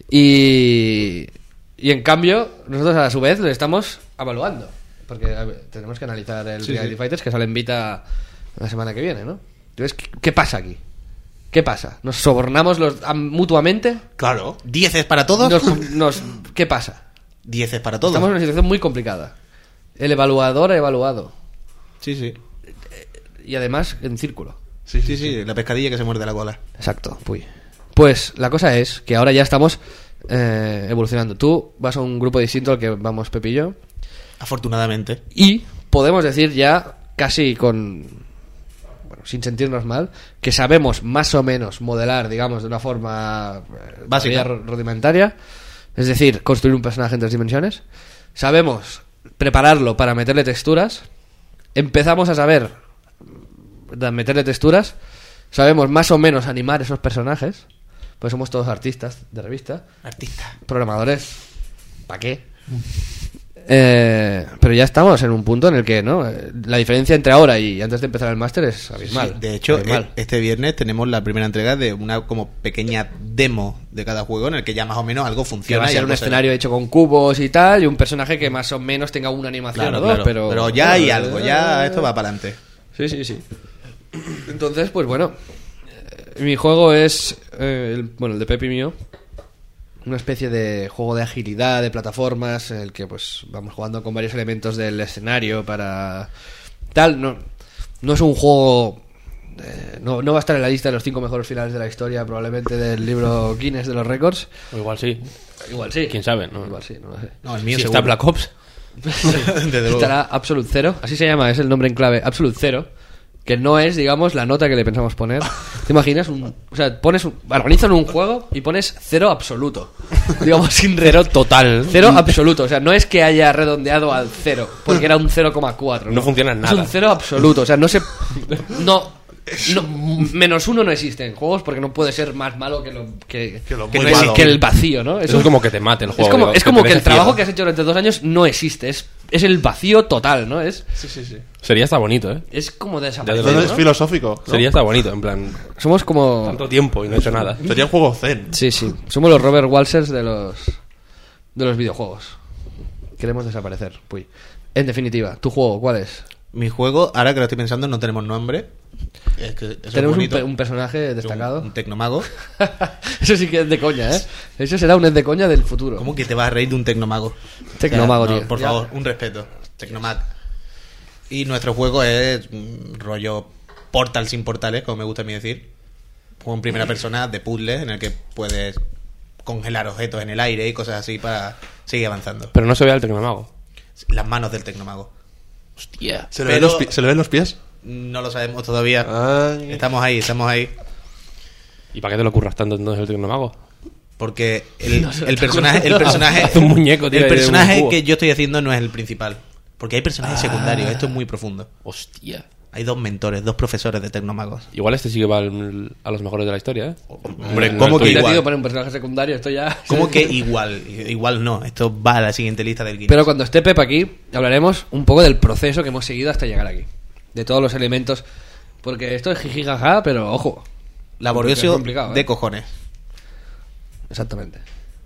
Y, y en cambio, nosotros a su vez le estamos evaluando. Porque a ver, tenemos que analizar el Sí, Reality sí. Fighters que sale en Vita la semana que viene, ¿no? Entonces, ¿qué, qué pasa aquí? ¿Qué pasa? ¿Nos sobornamos los, a- mutuamente? Claro. ¿Dieces para todos? Nos, nos- ¿Qué pasa? Dieces para todos. Estamos en una situación muy complicada. El evaluador ha evaluado. Sí, sí. Y además en círculo. Sí, sí, sí. La pescadilla que se muerde la cola. Exacto, puy. Pues la cosa es que ahora ya estamos eh, evolucionando. Tú vas a un grupo distinto al que vamos Pepe y yo. Afortunadamente. Y podemos decir ya, casi con... Bueno, sin sentirnos mal, que sabemos más o menos modelar, digamos, de una forma eh, Básica. todavía rudimentaria. Es decir, construir un personaje en tres dimensiones. Sabemos prepararlo para meterle texturas. Empezamos a saber de meterle texturas, sabemos más o menos animar esos personajes, pues somos todos artistas de revista, Artista. programadores, ¿para qué? Eh, pero ya estamos en un punto en el que no Eh, la diferencia entre ahora y antes de empezar el máster es abismal. Sí, de hecho, abismal. e- este viernes tenemos la primera entrega de una como pequeña demo de cada juego en el que ya más o menos algo Que funciona. va a y ser algo un se- escenario hecho con cubos y tal, y un personaje que más o menos tenga una animación Claro, o dos, claro. pero... ya hay eh, algo, ya esto va para adelante. Sí, sí, sí. Entonces, pues bueno, eh, mi juego es, eh, el, bueno, el de Pepi mío, una especie de juego de agilidad, de plataformas, en el que pues vamos jugando con varios elementos del escenario para tal. No, no es un juego, eh, no, no va a estar en la lista de los cinco mejores finales de la historia, probablemente del libro Guinness de los récords. O igual sí. Igual sí. ¿Quién sabe? No, Igual sí, no lo sé. No, el mío si seguro. está Black Ops. Desde luego. Estará Absolute Zero, así se llama, es el nombre en clave, Absolute Zero, que no es, digamos, la nota que le pensamos poner. ¿Te imaginas? Un, o sea, pones un, organizan un juego y pones cero absoluto, digamos, sin re- Cero total. Cero absoluto, o sea, no es que haya redondeado al cero, porque era un cero coma cuatro. No funciona en Es nada. un cero absoluto, o sea, no se... No... no, menos uno no existe en juegos porque no puede ser más malo que lo que, Que lo que muy no es- malo. que el vacío, ¿no? Eso es como que te mate el juego. es como, digo, es como te que el deje trabajo ciego. que has hecho durante dos años no existe. Es, es el vacío total, ¿no? Es, Sí, sí, sí. Sería hasta bonito, ¿eh? es como Ya desaparecer, te lo No, digo. es filosófico, ¿no? Sería hasta bonito, en plan, Somos como... tanto tiempo y no he hecho nada. Sería un juego zen. Sí, sí. Somos los Robert Walsers de los de los videojuegos. Queremos desaparecer. Puy. En definitiva, ¿tu juego cuál es? Mi juego, ahora que lo estoy pensando, no tenemos nombre. Es que eso es Tenemos un, bonito. pe- un personaje destacado. Un, un tecnomago. Eso sí que es de coña, ¿eh? Eso será un es de coña del futuro. ¿Cómo que te vas a reír de un tecnomago? Tecnomago, O sea, no, tío. Por Ya. favor, un respeto. Tecnomag. Y nuestro juego es un rollo Portal sin portales, como me gusta a mí decir. Juego en primera persona de puzzles en el que puedes congelar objetos en el aire y cosas así para seguir avanzando. Pero no se ve al Tecnomago. Las manos del tecnomago. Hostia. ¿Se le, Pero- ven los pi- ¿Se le ven los pies? No lo sabemos todavía. Ay. Estamos ahí, estamos ahí. ¿Y para qué te lo curras tanto entonces el Tecnomago? Porque el, el personaje, el personaje, Haz un muñeco, tío, el de un personaje cubo. que yo estoy haciendo no es el principal. Porque hay personajes Ah. secundarios. Esto es muy profundo. Hostia. Hay dos mentores, dos profesores de tecnomagos. Igual este sí que va al- a los mejores de la historia, ¿eh? Hombre, no ¿cómo estoy- que Divertido igual? poner un personaje secundario, esto ya... ¿Cómo que igual? Igual no. Esto va a la siguiente lista del Guinness. Pero cuando esté Pep aquí, hablaremos un poco del proceso que hemos seguido hasta llegar aquí. De todos los elementos. Porque esto es jijijaja, pero ojo. Laborioso Es complicado, ¿eh? de cojones. Exactamente.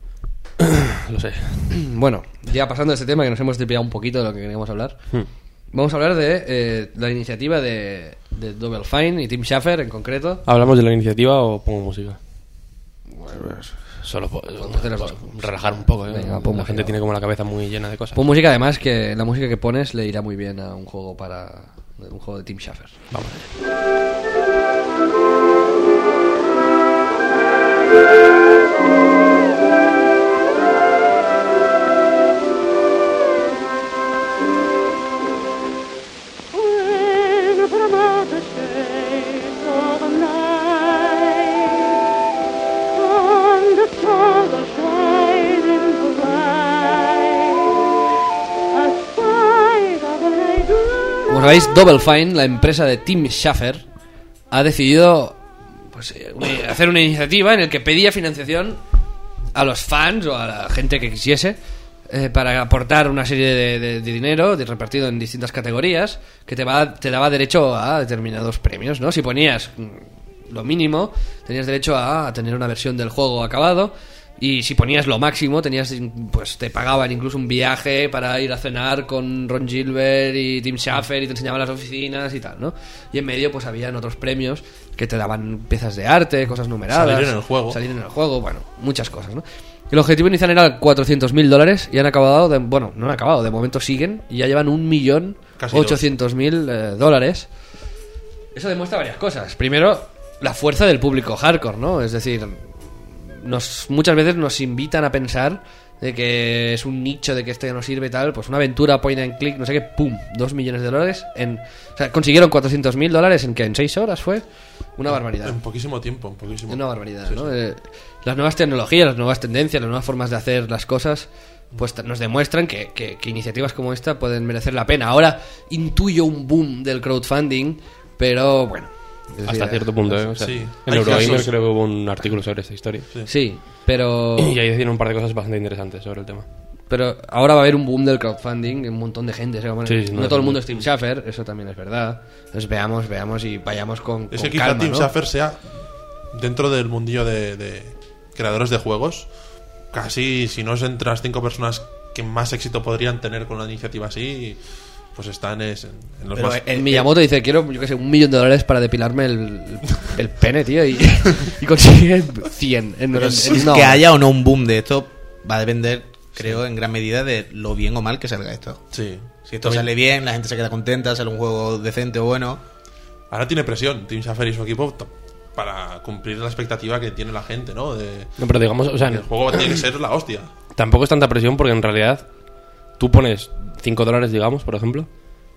Lo sé. Bueno, ya pasando de este tema que nos hemos desviado un poquito de lo que queríamos hablar, Hmm. vamos a hablar de eh, la iniciativa de, de Double Fine y Tim Schafer en concreto. ¿Hablamos de la iniciativa o pongo música? Solo por, hacer las dos por relajar un poco, ¿eh? Venga, pon la música, gente va. tiene como la cabeza muy llena de cosas. Pon música además, que la música que pones le irá muy bien a un juego para un juego de Tim Schafer. Vamos. When from out the shades of the night, on the stars are shining bright, a sight of an angel. Como sabéis, Double Fine, la empresa de Tim Schafer, ha decidido pues, eh, una- hacer una iniciativa en la que pedía financiación a los fans o a la gente que quisiese eh, para aportar una serie de, de- de dinero de- repartido en distintas categorías que te, va, te daba derecho a determinados premios, ¿no? Si ponías mm, lo mínimo, tenías derecho a, a tener una versión del juego acabado. Y si ponías lo máximo, tenías pues te pagaban incluso un viaje para ir a cenar con Ron Gilbert y Tim Schafer y te enseñaban las oficinas y tal, ¿no? Y en medio pues habían otros premios que te daban piezas de arte, cosas numeradas. Salir en el juego. Salir en el juego, bueno, muchas cosas, ¿no? El objetivo inicial era cuatrocientos mil dólares y han acabado, de, bueno, no han acabado, de momento siguen y ya llevan un millón Casi dos. ochocientos mil eh, dólares. Eso demuestra varias cosas. Primero, la fuerza del público hardcore, ¿no? Es decir, nos, muchas veces nos invitan a pensar de que es un nicho, de que esto ya no sirve y tal. Pues una aventura point and click, no sé qué, pum, dos millones de dólares en, o sea, consiguieron cuatrocientos mil dólares en que en seis horas fue una barbaridad. En poquísimo tiempo, en poquísimo. Una barbaridad, Sí, ¿no? sí. Eh, las nuevas tecnologías, las nuevas tendencias, las nuevas formas de hacer las cosas, pues t- nos demuestran que, que- que iniciativas como esta pueden merecer la pena. Ahora intuyo un boom del crowdfunding Pero bueno. es Hasta decir, cierto punto, ¿eh? O sea, Sí. en Hay Eurogamer casos. creo que hubo un artículo sobre esta historia. Sí, pero. Y ahí decían un par de cosas bastante interesantes sobre el tema. Pero ahora va a haber un boom del crowdfunding, un montón de gente. se va a poner- Sí, sí, no, no, todo el sí. mundo es Tim Schafer, eso también es verdad. Entonces veamos, veamos y vayamos con, Es con que quizá calma, Tim ¿no? Schafer sea, dentro del mundillo de, de creadores de juegos, casi, si no es entre las cinco personas que más éxito podrían tener con una iniciativa así, pues están es, en, en los Pero más... El Miyamoto dice, quiero, yo qué sé, un millón de dólares para depilarme el, el pene, tío, y, y consigue cien en, Pero en si una es que hora. haya o no un boom de esto va a depender, creo, en gran medida de lo bien o mal que salga esto. Sí. Si esto También- sale bien, la gente se queda contenta, sale un juego decente o bueno. Ahora tiene presión Tim Schafer y su equipo t- para cumplir la expectativa que tiene la gente, ¿no? De, No, pero digamos, o sea, que el juego tiene que ser la hostia. tampoco es tanta presión porque en realidad tú pones cinco dólares, digamos, por ejemplo,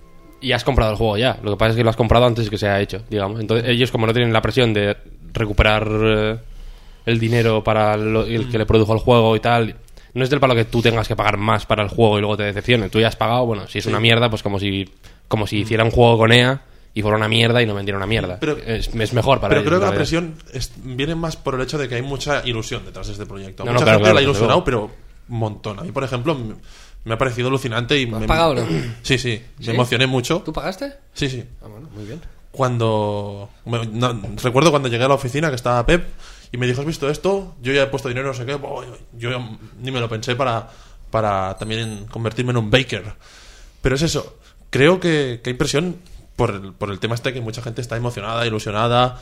y has comprado el juego ya. Lo que pasa es que lo has comprado antes de que sea hecho, digamos. Entonces ellos, como no tienen la presión de recuperar eh, el dinero para lo- el que le produjo el juego y tal, no es del palo que tú tengas que pagar más para el juego y luego te decepcione. Tú ya has pagado, bueno, si es una mierda, pues como si como si hiciera un juego con E A y fuera una mierda y no vendiera una mierda. Pero- es, es mejor para Pero ellos, creo que en la realidad. presión es- viene más por el hecho de que hay mucha ilusión detrás de este proyecto. No, no, mucha claro, gente claro, la ha desde ilusionado, luego. pero un montón. A mí, por ejemplo, m- me ha parecido alucinante y ¿Has me, pagado o no? Sí, sí, me ¿Sí? emocioné mucho. ¿Tú pagaste? Sí, sí. Ah, bueno, muy bien. Cuando me- no, recuerdo cuando llegué a la oficina que estaba Pep y me dijo, ¿has visto esto? Yo ya he puesto dinero, no sé qué. Bo- Yo ya ni me lo pensé para, para también convertirme en un baker. Pero es eso. Creo que, que hay presión por el, por el tema este, que mucha gente está emocionada, ilusionada.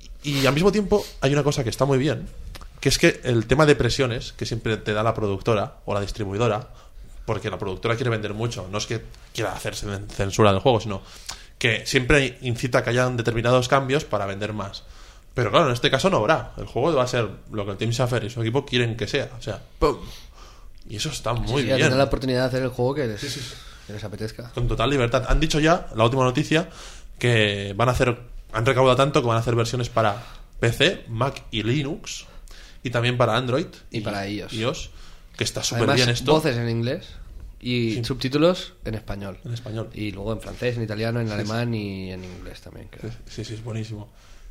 Y al mismo tiempo hay una cosa que está muy bien, que es que el tema de presiones que siempre te da la productora o la distribuidora, porque la productora quiere vender mucho, no es que quiera hacerse censura del juego, sino que siempre incita a que hayan determinados cambios para vender más. Pero claro, en este caso no habrá. El juego va a ser lo que el Tim Schafer y su equipo quieren que sea. O sea, ¡pum! Y eso está muy Sí, ya bien. tener la oportunidad de hacer el juego que les, que les apetezca. Con total libertad. Han dicho ya, la última noticia, que van a hacer, han recaudado tanto que van a hacer versiones para P C, Mac y Linux, y también para Android Y para iOS. iOS, que está súper Además, bien esto. voces en inglés y Sí. subtítulos en español. En español. Y luego en francés, en italiano, en alemán y en inglés también, creo. Sí, sí, es buenísimo.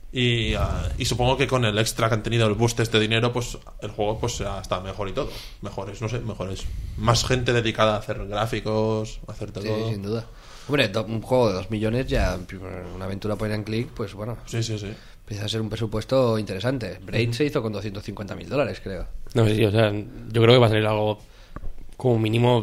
Y, ah, y supongo que con el extra que han tenido, el boost este dinero, pues el juego pues será hasta mejor y todo. Mejores, no sé, mejores. Más gente dedicada a hacer gráficos, a hacer todo. Sí, sin duda. Hombre, do- un juego de dos millones ya, una aventura point and click, pues bueno, Sí, sí, sí. empieza a ser un presupuesto interesante. Braid se hizo con doscientos cincuenta mil dólares, creo. No sé, sí, o sea, yo creo que va a salir algo como mínimo,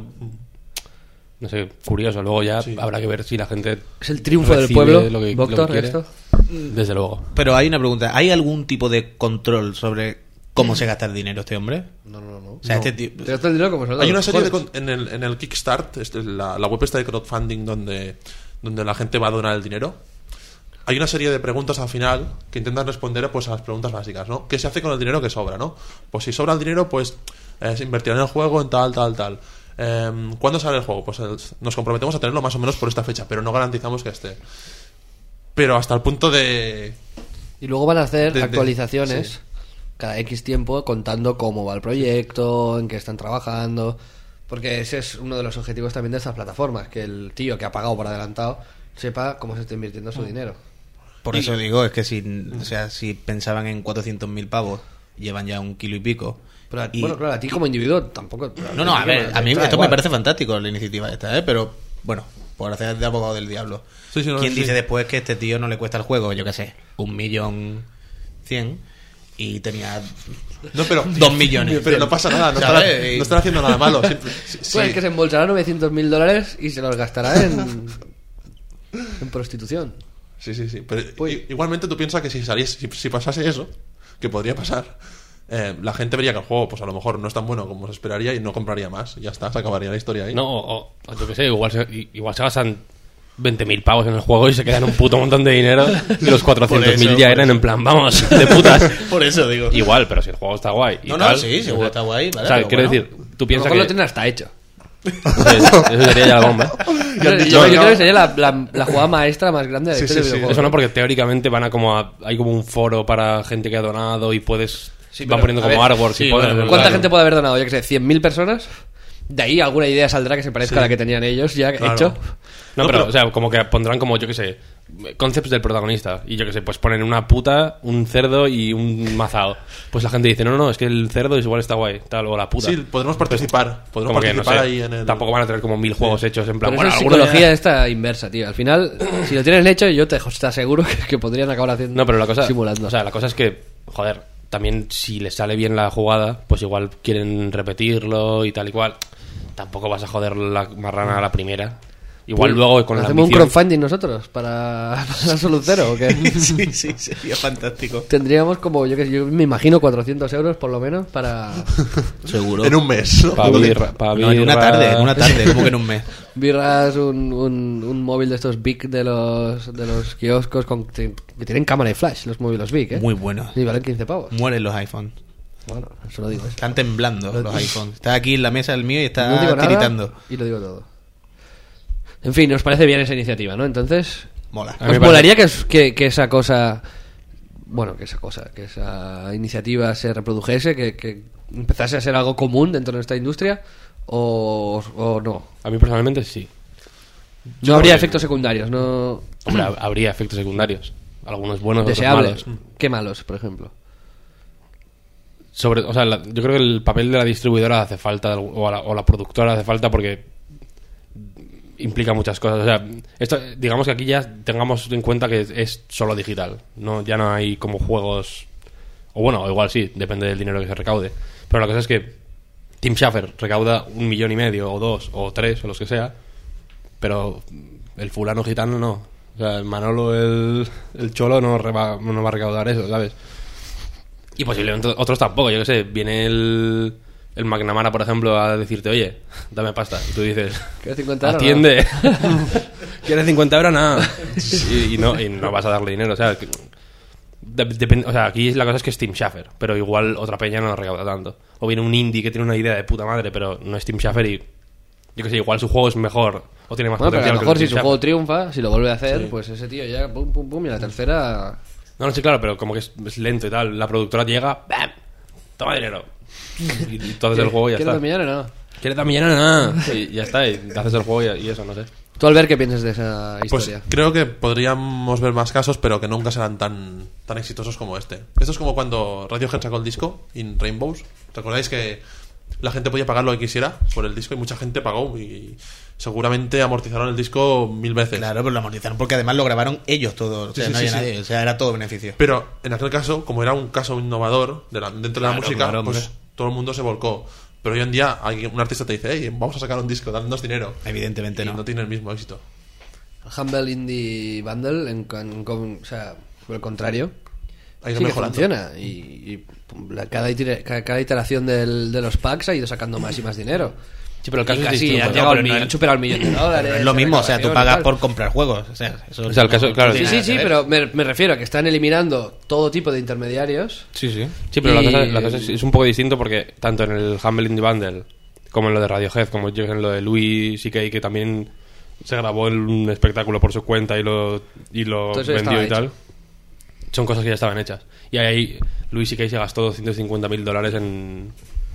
no sé, curioso. Luego ya Sí. habrá que ver si la gente Es el triunfo del recibe pueblo, lo que, lo que Doctor, quiere. esto. Desde luego. Pero hay una pregunta, ¿hay algún tipo de control sobre cómo se gasta el dinero este hombre? No, no, no. O sea, este tipo... Te gasta el dinero como se lo da Hay a una los serie de cojones. con- en el, en el Kickstart, este, la, la web esta de crowdfunding donde, donde la gente va a donar el dinero. Hay una serie de preguntas al final que intentan responder pues a las preguntas básicas, ¿no? ¿Qué se hace con el dinero que sobra, no? Pues si sobra el dinero, pues eh, se invertirá en el juego en tal, tal, tal. Eh, ¿Cuándo sale el juego? Pues el- nos comprometemos a tenerlo más o menos por esta fecha, pero no garantizamos que esté. Pero hasta el punto de... Y luego van a hacer De- de- actualizaciones sí. cada X tiempo contando cómo va el proyecto, en qué están trabajando. Porque ese es uno de los objetivos también de estas plataformas, que el tío que ha pagado por adelantado sepa cómo se está invirtiendo Mm. su dinero. Por eso digo, es que si, o sea, si pensaban en cuatrocientos mil pavos, llevan ya un kilo y pico. Pero, a- Y- bueno, claro, a ti como individuo tampoco... No, no, a ver, a mí te da esto igual. me parece fantástico, la iniciativa esta, ¿eh? Pero, bueno, por hacer de abogado del diablo. Sí, sí, no, ¿Quién sí. dice después que este tío no le cuesta el juego, yo qué sé, un millón cien y tenía No, pero... dos millones? Pero no pasa nada, no, ¿Sabes? están, no están haciendo nada malo. Siempre- sí, Pues sí. es que se embolsará novecientos mil dólares y se los gastará en, en prostitución. Sí, sí, sí. Pero Uy. i- igualmente tú piensas que si saliese, si, si pasase eso, que podría pasar, eh, la gente vería que el juego, pues a lo mejor no es tan bueno como se esperaría y no compraría más. Y ya está, se acabaría la historia ahí. No, o, o yo qué sé, igual se, igual se gastan veinte mil pavos en el juego y se quedan un puto montón de dinero y los cuatrocientos mil Por eso, ya por eran eso. en plan, vamos, de putas. Por eso digo. Igual, pero si el juego está guay y No, no, tal, sí, si el juego está guay, vale, o sea, pero quiero bueno. decir, tú A lo piensas mejor que... lo tienen hasta hecho. Eso sería ya la bomba. Yo, han dicho, yo- yo no. creo que sería la, la- la jugada maestra más grande de Sí, este sí, sí. videojuego. Eso no, porque teóricamente van a como a- hay como un foro para gente que ha donado y puedes Sí, van pero, poniendo a como ver, artworks sí, y pones- bueno, ¿Cuánta Claro. gente puede haber donado? Yo que sé, cien mil personas. de ahí alguna idea saldrá que se parezca Sí. a la que tenían ellos ya Claro. hecho. No, No, pero, pero- o sea, como que pondrán como, yo qué sé, concepts del protagonista. Y yo qué sé, pues ponen una puta, un cerdo y un mazao. Pues la gente dice, no, no, es que el cerdo es igual está guay, tal, o la puta. Sí, podremos participar. Podremos Como que, no participar sé, ahí en el... tampoco van a tener como mil juegos hechos en plan... Pero bueno, eso es alguno psicología ya- esta inversa, tío. Al final, si lo tienes hecho, yo te, te aseguro que, que podrían acabar haciendo No, pero la cosa, simulando. o sea, la cosa es que, joder, también si les sale bien la jugada, pues igual quieren repetirlo y tal y cual. Tampoco vas a joder la marrana a la primera. Igual Pues, luego con la ¿hacemos un ambición... crowdfunding nosotros para, para Solo Cero o qué? Sí, sí, sería fantástico. Tendríamos como, yo que yo me imagino, cuatrocientos euros por lo menos para Seguro. En un mes, ¿no? Pa' birra- pa' No, en una birra- tarde, en una tarde, como que en un mes. birras, un, un, un móvil de estos Big de los, de los kioscos con, que tienen cámara y flash, los móviles Big, ¿eh? Muy bueno. Y valen quince pavos. Mueren los iPhones. Bueno, eso lo digo. ¿eh? Están temblando los iPhones. Está aquí en la mesa el mío y No está digo nada tiritando. y lo digo todo. En fin, nos parece bien esa iniciativa, ¿no? Entonces, Mola. A mí me ¿os parece- molaría que, es- que, que esa cosa, bueno, que esa cosa, que esa iniciativa se reprodujese, que, que empezase a ser algo común dentro de nuestra industria o, o no? A mí personalmente sí. No habría efectos secundarios, no Hombre, hab- habría efectos secundarios. Algunos buenos, otros deseables. malos. ¿Qué malos, por ejemplo? Sobre, o sea, la- yo creo que el papel de la distribuidora hace falta, o, a la, o la productora hace falta porque implica muchas cosas. O sea, esto, digamos que aquí ya tengamos en cuenta que es, es solo digital. No, ya no hay como juegos. O bueno, o igual sí, depende del dinero que se recaude. Pero la cosa es que Tim Schafer recauda un millón y medio, o dos, o tres, o los que sea. Pero el fulano gitano no. O sea, el Manolo, el, el cholo no, reba- no va a recaudar eso, ¿sabes? Y posiblemente otros tampoco, yo qué sé. Viene el, el McNamara, por ejemplo, a decirte, oye, dame pasta. Y tú dices, ¿Quieres cincuenta euros? atiende. ¿Quieres cincuenta euros? No. Y, y no. y no vas a darle dinero. O sea, que- de- depende- o sea, aquí la cosa es que es Tim Schafer, pero igual otra peña no recauda tanto. O viene un indie que tiene una idea de puta madre, pero no es Tim Schafer y... Yo qué sé, igual su juego es mejor o tiene más Bueno, pero a potencial lo que mejor el si Tim su Schafer. juego triunfa, si lo vuelve a hacer, pues ese tío ya pum pum pum y la tercera No, no, sí, claro, pero como que es, es lento y tal. La productora llega, ¡bam! Toma dinero. Y, y entonces el juego ya ¿Quieres está. dos millones o no? ¿Quieres dar millones? No. Y ya está, y te haces el juego y, y eso, no sé. Tú, Albert, ¿qué piensas de esa Pues historia? creo que podríamos ver más casos, pero que nunca serán tan, tan exitosos como este. Esto es como cuando Radiohead sacó el disco In Rainbows. ¿Recordáis que la gente podía pagar lo que quisiera por el disco y mucha gente pagó y seguramente amortizaron el disco mil veces? Claro, pero lo amortizaron porque además lo grabaron ellos todos. O sea, Sí, sí, no había sí, nadie. sí. O sea, era todo beneficio. Pero en aquel caso, como era un caso innovador de la- dentro de la Claro, música, claro, pues hombre. todo el mundo se volcó. Pero hoy en día hay un artista te dice, hey, vamos a sacar un disco, dadnos dinero. Evidentemente Y no. no tiene el mismo éxito. Humble Indie Bundle, en, en- con- o sea, por el contrario, Ha ido sí que mejorando. funciona. Y, y la- cada, itera- ca- cada iteración del- de los packs ha ido sacando más y más dinero. Sí, pero el caso Y es casi distinto. ha ¿no? llegado pero al no millón, es- superado el millón de dólares. Es lo de mismo, o sea, tú recaudación y pagas tal. por comprar juegos. O sea, eso O sea, el caso- no- claro, no Sí, tiene sí, nada sí, que ver. pero me, me refiero a que están eliminando todo tipo de intermediarios. Sí, sí. Sí, pero Y- la, cosa, la cosa es, es un poco distinto porque tanto en el Humble Indie Bundle como en lo de Radiohead, como yo en lo de Louis C K, que también se grabó en un espectáculo por su cuenta y lo, y lo Entonces vendió estaba y tal, hecho. son cosas que ya estaban hechas. Y ahí Louis C K se gastó doscientos cincuenta mil dólares en,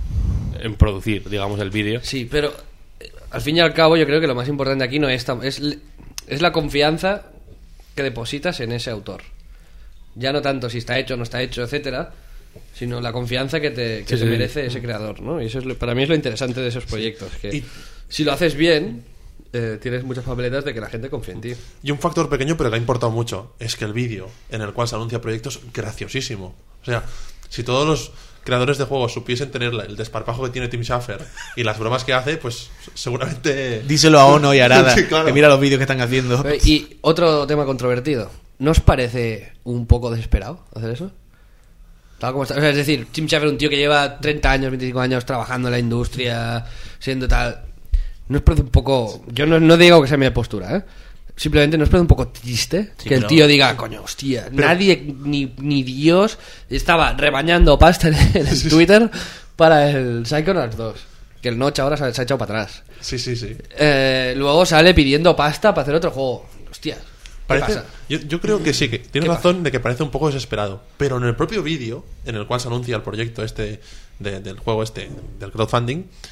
en producir, digamos, el vídeo. Sí, pero eh, al fin y al cabo yo creo que lo más importante aquí no es, tam- es, l- es la confianza que depositas en ese autor. Ya no tanto si está hecho o no está hecho, etcétera, sino la confianza que te, que Sí, te sí. merece ese creador, ¿no? Y eso es lo- para mí es lo interesante de esos proyectos, que Y- si lo haces bien, eh, tienes muchas papeletas de que la gente confíe en ti. Y un factor pequeño, pero que ha importado mucho, es que el vídeo en el cual se anuncia proyectos es graciosísimo. O sea, si todos los creadores de juegos supiesen tener la- el desparpajo que tiene Tim Schafer y las bromas que hace, pues seguramente... Díselo a Ono y a Arada, Sí, claro. que mira los vídeos que están haciendo. Eh, Y otro tema controvertido, ¿no os parece un poco desesperado hacer eso? Tal como está- o sea, es decir, Tim Schafer, un tío que lleva treinta años, veinticinco años trabajando en la industria, siendo tal... ¿No os parece un poco...? Yo no, no digo que sea mi postura, ¿eh? Simplemente nos parece un poco triste Sí, que el pero- tío diga, coño, hostia, nadie, ni, ni Dios, estaba rebañando pasta en, en el Twitter para el Psychonauts dos. Que el Notch ahora se ha, se ha echado para atrás. Sí, sí, sí. Eh, luego sale pidiendo pasta para hacer otro juego. Hostia, ¿qué Parece, pasa? yo, yo creo que sí, que tiene ¿Qué razón de que parece un poco desesperado. Pero en el propio vídeo, en el cual se anuncia el proyecto este de- del juego este, del crowdfunding,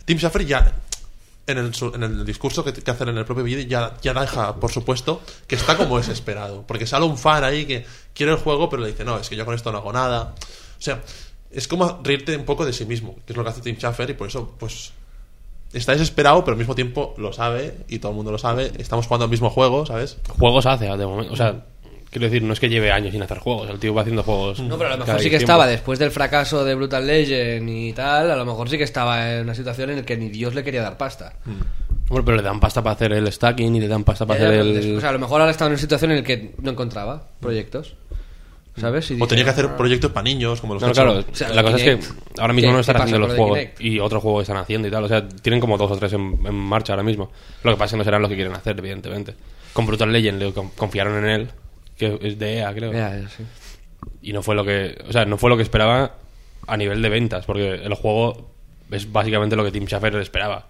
Tim Schafer ya en el, su- en el discurso que, que hacen en el propio vídeo ya, ya deja, por supuesto, que está como desesperado, porque sale un fan ahí que quiere el juego pero le dice, no, es que yo con esto no hago nada. O sea, es como reírte un poco de sí mismo, que es lo que hace Tim Schafer, y por eso pues está desesperado, pero al mismo tiempo lo sabe y todo el mundo lo sabe. Estamos jugando al mismo juego, ¿sabes? Juegos hace, de momento. O sea, quiero decir, no es que lleve años sin hacer juegos. El tío va haciendo juegos. No, pero a lo mejor cada sí que tiempo. estaba, después del fracaso de Brutal Legend y tal, a lo mejor sí que estaba en una situación en la que ni Dios le quería dar pasta. Bueno, pero le dan pasta para hacer el stacking y le dan pasta para Ya, ya, hacer pero el. des- O sea, a lo mejor ahora estaba en una situación en la que no encontraba proyectos. ¿Sabes? Y O dice, tenía que hacer "Ah". proyectos para niños, como los No, que ha claro, hecho. O sea, la cosa es que Kinect. ahora mismo ¿Qué- no qué están pasa haciendo con los lo de juegos Kinect? y otros juegos están haciendo y tal. O sea, tienen como dos o tres en, en marcha ahora mismo. Lo que pasa es que no serán los que quieren hacer, evidentemente. Con Brutal Legend le con- confiaron en él, que es de E A, creo. Ya, ya, sí. Y no fue lo que, o sea, no fue lo que esperaba a nivel de ventas, porque el juego es básicamente lo que Tim Schafer esperaba.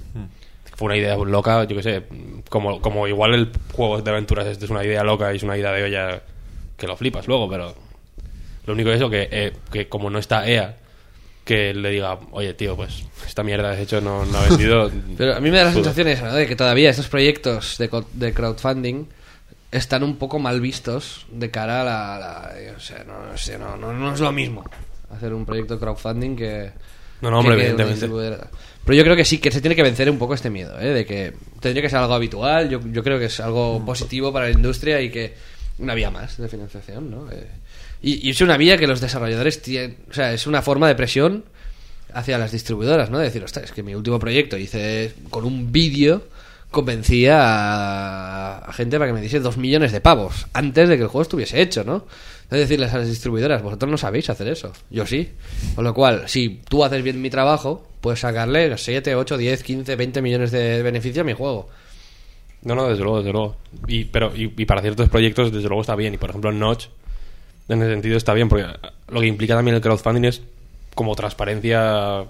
Fue una idea loca, yo qué sé, como, como igual el juego de aventuras este es una idea loca y es una idea de olla que lo flipas luego, pero lo único es eso, que, eh, que como no está E A, que le diga, oye tío, pues esta mierda de hecho no, no ha vendido. Pero a mí me da la Dudo. sensación esa, ¿no? De que todavía estos proyectos de, co- de crowdfunding están un poco mal vistos de cara a la... la- o sea, no, no sé, no, no, no es lo mismo hacer un proyecto de crowdfunding que... No, no, hombre, que- que una evidentemente. distribuidora. Pero yo creo que sí, que se tiene que vencer un poco este miedo, ¿eh? De que tendría que ser algo habitual. Yo, yo creo que es algo positivo para la industria y que una vía más de financiación, ¿no? Eh, y, y es una vía que los desarrolladores tienen... O sea, es una forma de presión hacia las distribuidoras, ¿no? De decir, ostras, es que mi último proyecto hice con un vídeo, convencía a, a gente para que me diese dos millones de pavos antes de que el juego estuviese hecho, ¿no? Es decirles a las distribuidoras, vosotros no sabéis hacer eso, yo sí. Con lo cual, si tú haces bien mi trabajo, puedes sacarle siete, ocho, diez, quince, veinte millones de beneficio a mi juego. No, no, desde luego, desde luego. Y, pero, y, y para ciertos proyectos, desde luego está bien. Y por ejemplo, Notch, en ese sentido está bien, porque lo que implica también el crowdfunding es como transparencia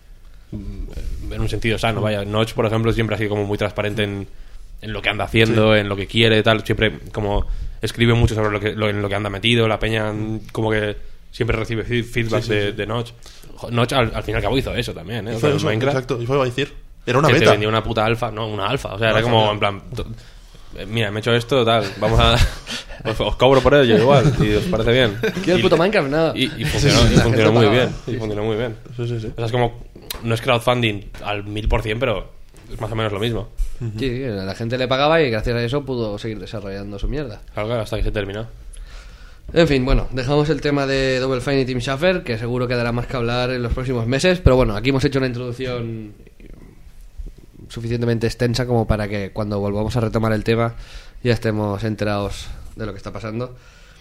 mm, en un sentido sano. Vaya, Notch, por ejemplo, siempre ha sido como muy transparente en, en lo que anda haciendo, en lo que quiere, tal. Siempre como escribe mucho sobre lo que, lo, en lo que anda metido. La peña mm, como que siempre recibe feed- feedback Sí, sí, de, sí. de Notch. Jo, Notch al, al fin y al cabo hizo eso también, ¿eh? Y O fue sea, eso, Minecraft, exacto, y fue a decir. Era una que te beta. vendía una puta alfa, no, una alfa. O sea, Una era alfa, como ya. en plan, to- eh, mira, me he hecho esto, tal, vamos a. Os, os cobro por ello igual, y os parece bien. ¿Quiero el Y- puto Minecraft? Nada. Y, y funcionó, y La funcionó gente muy pagaba. bien. Y funcionó muy bien. Sí, sí, sí. O sea, es como. No es crowdfunding al mil por cien, pero es más o menos lo mismo. Sí, sí, la gente le pagaba y gracias a eso pudo seguir desarrollando su mierda. Claro, claro, hasta que se terminó. En fin, bueno, dejamos el tema de Double Fine y Tim Schafer, que seguro quedará más que hablar en los próximos meses, pero bueno, aquí hemos hecho una introducción suficientemente extensa como para que cuando volvamos a retomar el tema ya estemos enterados de lo que está pasando.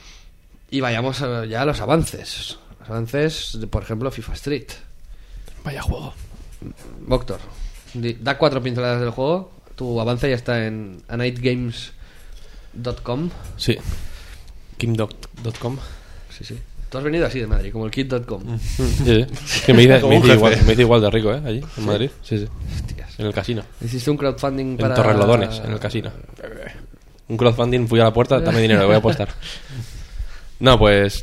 Y vayamos a- ya a los avances. Los avances, de, por ejemplo, FIFA Street. Vaya juego. Voctor, di- da cuatro pinceladas del juego. Tu avance ya está en a night games punto com. Sí. Kim punto com. Sí, sí. Tú has venido así de Madrid, como el kid punto com. Sí, sí. Es que me hice, Como me un hice jefe. igual, me hice igual de rico, ¿eh? Allí, en Madrid. Sí, sí. Hostias. En el casino. Hiciste un crowdfunding En para... Torrelodones, en el casino. Un crowdfunding, fui a la puerta, dame dinero, voy a apostar. No, pues.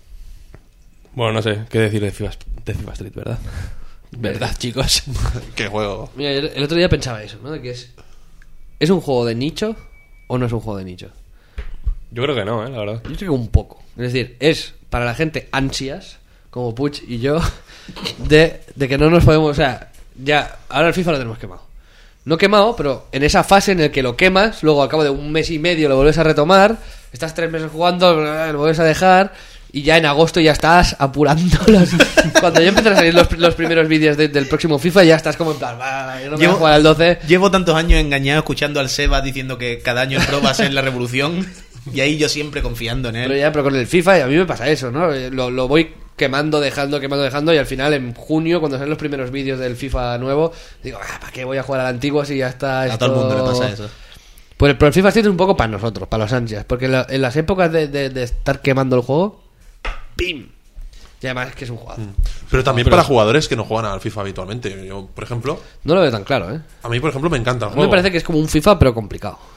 Bueno, no sé qué decir de FIFA, de FIFA Street, ¿verdad? ¿Verdad, chicos? Qué juego. Mira, el, el otro día pensaba eso, ¿no? De que es... ¿Es un juego de nicho o no es un juego de nicho? Yo creo que no, ¿eh? La verdad. Yo creo que un poco. Es decir, es para la gente ansias, como Puig y yo, de, de que no nos podemos... O sea, ya, ahora el FIFA lo tenemos quemado. No quemado, pero en esa fase en la que lo quemas, luego al cabo de un mes y medio lo vuelves a retomar, estás tres meses jugando, lo vuelves a dejar, y ya en agosto ya estás apurando los... Cuando ya empiezan a salir los, los primeros vídeos de- del próximo FIFA, ya estás como en plan, "Va, yo no me voy a Llevo- jugar al doce". Llevo tantos años engañado escuchando al Seba diciendo que cada año el Pro va a ser la revolución y ahí yo siempre confiando en él. Pero ya, pero con el FIFA a mí me pasa eso, ¿no? Lo, lo voy quemando, dejando, quemando, dejando, y al final en junio, cuando salen los primeros vídeos del FIFA nuevo, digo, ah, ¿para qué voy a jugar al antiguo si ya está A esto? todo el mundo le pasa eso. Pues el, pero el FIFA Street es un poco para nosotros, para los ansias, porque en, la- en las épocas de, de- de estar quemando el juego, ¡pim! Y además es que es un jugador. Pero también pero para es- jugadores que no juegan al FIFA habitualmente. Yo, por ejemplo, No lo veo tan claro, ¿eh? a mí, por ejemplo, me encanta el A mí juego. me parece que es como un FIFA, pero complicado.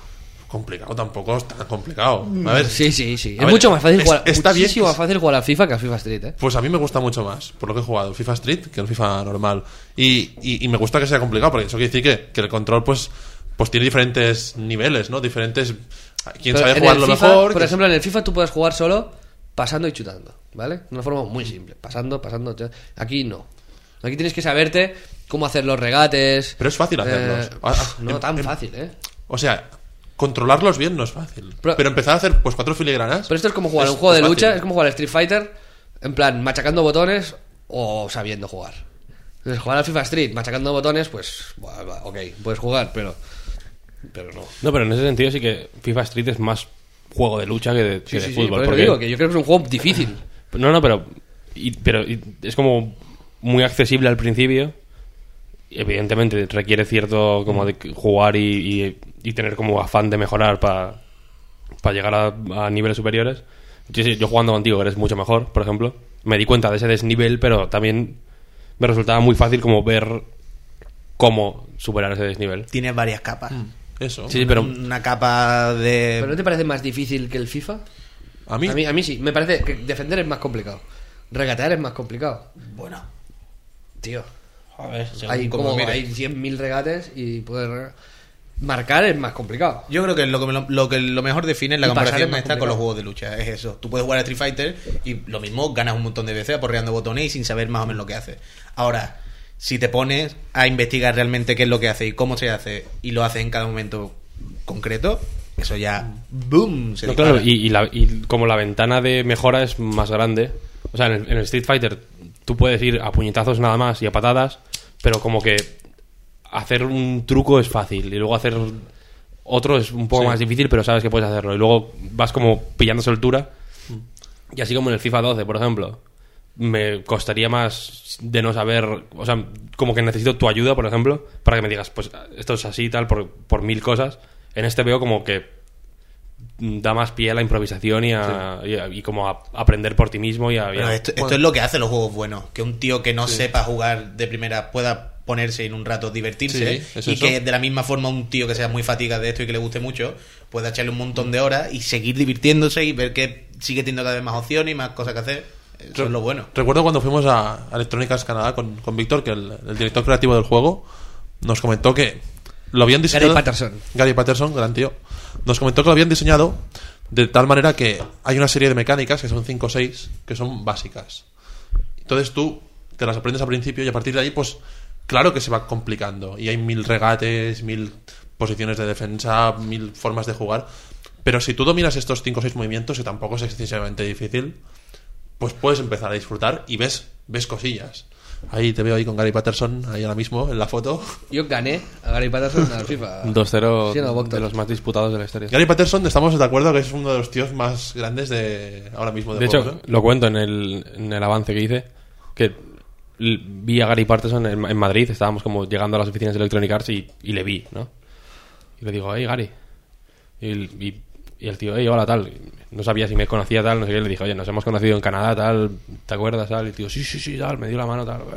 complicado tampoco es tan complicado. A ver, Sí, sí, sí. A Es ver, mucho más fácil es- jugar. está bien muchísimo que- más fácil jugar a FIFA que a FIFA Street, ¿eh? pues a mí me gusta mucho más, por lo que he jugado, FIFA Street que el FIFA normal. Y, y, y me gusta que sea complicado, porque eso quiere decir que, que el control, pues, pues tiene diferentes niveles, ¿no? Diferentes. Quién Pero sabe en jugarlo el FIFA, mejor. Por que- ejemplo, en el FIFA tú puedes jugar solo pasando y chutando, ¿vale? De una forma muy simple. Pasando, pasando. chutando. Aquí no. Aquí tienes que saberte cómo hacer los regates. Pero es fácil hacerlos. Eh, Ah, ah, no em- tan em- fácil, ¿eh? O sea, controlarlos bien no es fácil. Pero- Pero, empezar a hacer pues cuatro filigranas. Pero esto es como jugar es- un juego es de fácil. lucha, es como jugar al Street Fighter, en plan, machacando botones o sabiendo jugar. Entonces, jugar al FIFA Street machacando botones, pues, buah, buah, ok, puedes jugar, pero. Pero no. No, pero en ese sentido sí que FIFA Street es más juego de lucha que de, que Sí, de sí, sí, fútbol. por eso porque- digo que yo creo que es un juego difícil. No, no, pero, y- pero y- es como muy accesible al principio. Y evidentemente requiere cierto como de jugar y, y- y tener como afán de mejorar para llegar a, a niveles superiores. Yo, sí, yo jugando contigo eres mucho mejor, por ejemplo. Me di cuenta de ese desnivel, pero también me resultaba muy fácil como ver cómo superar ese desnivel. Tiene varias capas. Eso. Sí, pero Una capa de... ¿Pero no te parece más difícil que el FIFA? A mí, A mí, a mí sí, me parece que defender es más complicado. Regatear es más complicado. Bueno, Tío, a ver, según hay cómo como mires. hay cien mil regates y poder marcar es más complicado. Yo creo que lo que lo, lo que lo mejor define es la Y pasar comparación es más nuestra con los complicado. juegos de lucha. Es eso. Tú puedes jugar a Street Fighter y lo mismo ganas un montón de veces aporreando botones y sin saber más o menos lo que hace. Ahora, si te pones a investigar realmente qué es lo que hace y cómo se hace y lo haces en cada momento concreto, eso ya boom se no, dispara. claro, y, y la- y como la ventana de mejora es más grande. O sea, en el, en el Street Fighter tú puedes ir a puñetazos nada más y a patadas, pero como que hacer un truco es fácil y luego hacer otro es un poco Sí. más difícil, pero sabes que puedes hacerlo. Y luego vas como pillando soltura. Y así como en el FIFA doce, por ejemplo, me costaría más de no saber, o sea, como que necesito tu ayuda, por ejemplo, para que me digas, pues esto es así y tal, por, por mil cosas. En este veo como que da más pie a la improvisación y, a, y, a- y como a aprender por ti mismo y a... y Pero a- esto, esto Bueno. es lo que hacen los juegos buenos. Que un tío que no sepa jugar de primera pueda ponerse en un rato divertirse Sí, es y eso. que de la misma forma un tío que sea muy fatiga de esto y que le guste mucho pueda echarle un montón de horas y seguir divirtiéndose y ver que sigue teniendo cada vez más opciones y más cosas que hacer. Eso es lo bueno. Recuerdo cuando fuimos a a Electrónicas Canadá con, con Víctor, que el, el director creativo del juego nos comentó que lo habían diseñado. Gary Patterson. Gary Patterson, gran tío. Nos comentó que lo habían diseñado de tal manera que hay una serie de mecánicas, que son cinco o seis, que son básicas. Entonces tú te las aprendes al principio y a partir de ahí, pues claro que se va complicando. Y hay mil regates, mil posiciones de defensa, mil formas de jugar. Pero si tú dominas estos cinco o seis movimientos, que tampoco es excesivamente difícil, pues puedes empezar a disfrutar y ves, ves cosillas. Ahí te veo ahí con Gary Patterson, ahí ahora mismo en la foto. Yo gané a Gary Patterson al FIFA. dos cero Sí, no, Bogdan. de los más disputados de la historia. Gary Patterson, estamos de acuerdo que es uno de los tíos más grandes de ahora mismo de De hecho, juegos, ¿eh? lo cuento en el, en el avance que hice, que l- vi a Gary Patterson en, en Madrid, estábamos como llegando a las oficinas de Electronic Arts y, y le vi, ¿no? Y le digo, hey Gary. Y, y, y el tío, hey, hola, tal. No sabía si me conocía, tal, no sé qué. Le dije, oye, nos hemos conocido en Canadá, tal, ¿te acuerdas, tal? Y el tío, sí, sí, sí, tal, me dio la mano, tal.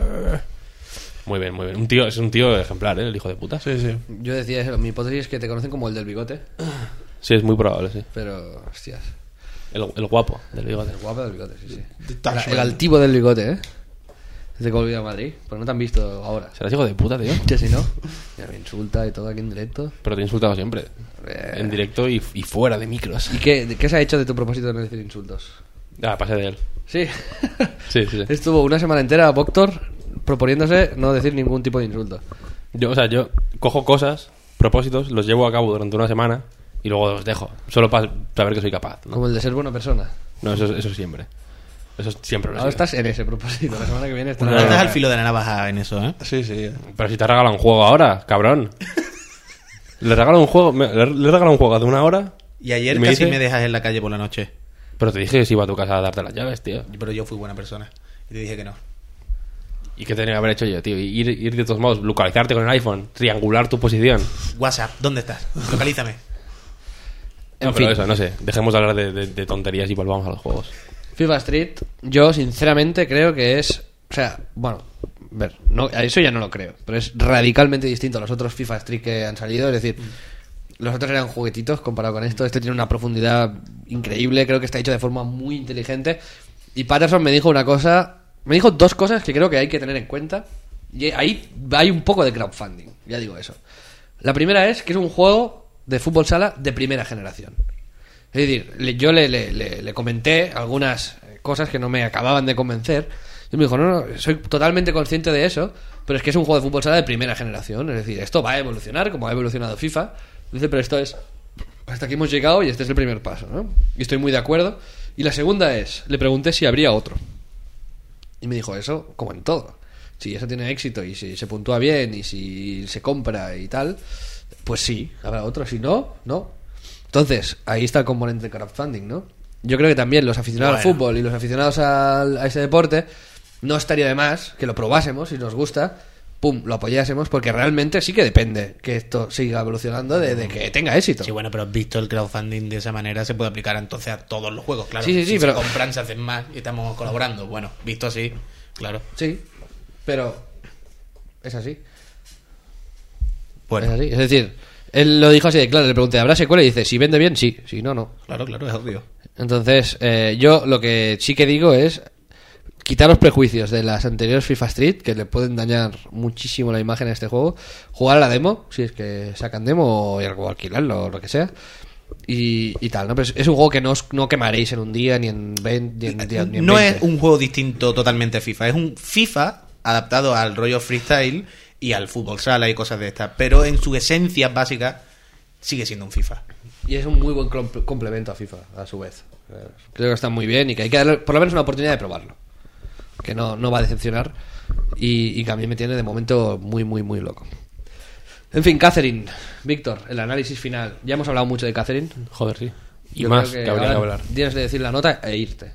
Muy bien, muy bien. Un tío, es un tío ejemplar, ¿eh? El hijo de puta. Sí, sí. Yo decía eso, mi hipótesis es que te conocen como el del bigote, Sí, es muy probable, sí. pero, hostias, El, el guapo del bigote. el guapo del bigote, sí, sí. The El, Dutchman. el altivo del bigote, ¿eh? Desde que volví a Madrid, pues no te han visto ahora. Serás hijo de puta, tío. Que si no, ya me insulta y todo aquí en directo. Pero te he insultado siempre. Eh. En directo y, y fuera de micros. ¿Y qué, qué se ha hecho de tu propósito de no decir insultos? Ah, pasé de él. Sí. Sí, sí, sí. Estuvo una semana entera Voctor proponiéndose no decir ningún tipo de insulto. Yo, o sea, yo cojo cosas, propósitos, los llevo a cabo durante una semana y luego los dejo. Solo para saber que soy capaz, ¿no? Como el de ser buena persona. No, eso, eso siempre. Eso siempre lo he Ahora sido. estás en ese propósito. La semana que viene estarás... No, no, Estás no. al filo de la navaja en eso, ¿eh? Sí, sí. Pero si te regala un juego ahora, cabrón. Le regalo un juego, me- le, le regalo un juego de una hora. Y ayer Y me casi dice- me dejas en la calle por la noche. Pero te dije que si iba a tu casa a darte las llaves, tío. Pero yo fui buena persona. Y te dije que no. ¿Y qué tenía que haber hecho yo, tío? Ir, ir de todos modos, localizarte con el iPhone, triangular tu posición. WhatsApp, ¿dónde estás? Localízame. En No, pero fin. eso, no sé. Dejemos de hablar de, de- de tonterías y volvamos a los juegos. FIFA Street, yo sinceramente creo que es... O sea, bueno, ver, no, a eso ya no lo creo, pero es radicalmente distinto a los otros FIFA Street que han salido. Es decir, Los otros eran juguetitos comparado con esto. Este tiene una profundidad increíble. Creo que está hecho de forma muy inteligente. Y Patterson me dijo una cosa... Me dijo dos cosas que creo que hay que tener en cuenta. Y ahí hay un poco de crowdfunding. Ya digo eso. La primera es que es un juego de fútbol sala de primera generación. Es decir, le- yo le, le, le, le comenté algunas cosas que no me acababan de convencer. Y me dijo, no, no, soy totalmente consciente de eso, pero es que es un juego de fútbol sala de primera generación. Es decir, esto va a evolucionar como ha evolucionado FIFA. Dice, pero esto es... Hasta aquí hemos llegado y este es el primer paso, ¿no? Y estoy muy de acuerdo. Y la segunda es, le pregunté si habría otro. Y me dijo, eso como en todo. Si eso tiene éxito y si se puntúa bien y si se compra y tal, pues sí, habrá otro. Si no, no. Entonces, ahí está el componente de crowdfunding, ¿no? Yo creo que también los aficionados Bueno. al fútbol y los aficionados al- a ese deporte, no estaría de más que lo probásemos si nos gusta, pum, lo apoyásemos, porque realmente sí que depende que esto siga evolucionando de, de que tenga éxito. Sí, bueno, pero visto el crowdfunding de esa manera, se puede aplicar entonces a todos los juegos, claro. Sí, sí, sí, si pero- se compran, se hacen más y estamos colaborando. Bueno, visto así, claro. Sí, pero es así. Bueno, Es así. Es decir, él lo dijo así de claro, le pregunté, ¿habrá secuela? Y dice, si vende bien, sí, si no, no. claro, claro, es obvio. Entonces, eh, yo lo que sí que digo es quitar los prejuicios de las anteriores FIFA Street, que le pueden dañar muchísimo la imagen a este juego, jugar a la demo, si es que sacan demo, o o alquilarlo o lo que sea, y, y tal, ¿no? Pero es, es un juego que no, os- no quemaréis en un día, ni en veinte, ni en, día- ni en No veinte. es un juego distinto totalmente a FIFA, es un FIFA adaptado al rollo freestyle y al fútbol sala y cosas de estas, pero en su esencia básica sigue siendo un FIFA. Y es un muy buen com- complemento a FIFA, a su vez. Eh, Creo que está muy bien y que hay que darle por lo menos una oportunidad de probarlo. Que no, no va a decepcionar. Y, y que a mí me tiene de momento muy, muy, muy loco. En fin, Catherine, Víctor, el análisis final. Ya hemos hablado mucho de Catherine. Joder, sí. Y Yo más creo que, habría que ahora hablar. tienes que decir la nota e irte.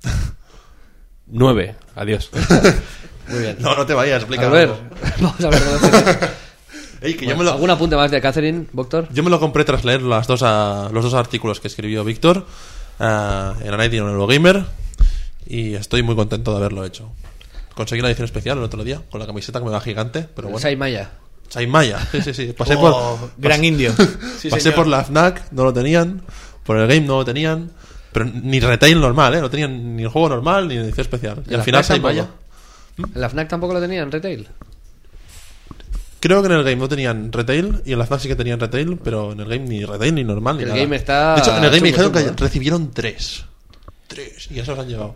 Nueve. Adiós. Muy bien. No, no te vayas, explica A ver, algo. vamos a ver. Catherine. Ey, que Bueno, yo, me lo, ¿algún apunte más de Catherine, Víctor? yo me lo compré tras leer las dos a- los dos artículos que escribió Víctor eh, en A Night in Eurogamer y estoy muy contento de haberlo hecho. Conseguí la edición especial el otro día con la camiseta que me va gigante, pero bueno. Saimaya. Saimaya, sí, sí, sí. Pasé Oh, por gran indio. Sí, pasé señor. por la FNAC, no lo tenían, por el game no lo tenían, pero ni retail normal, ¿eh? No tenían ni el juego normal ni la edición especial. Y ¿En al la final FNAC tampoco? Saimaya. ¿En la FNAC tampoco lo tenía en retail? Creo que en el game no tenían retail y en la FNAC sí que tenían retail, pero en el game ni retail ni normal ni El nada. game está De hecho, en el game me chungo, dijeron que chungo, ¿eh? recibieron tres. Tres. Y ya se los han llevado.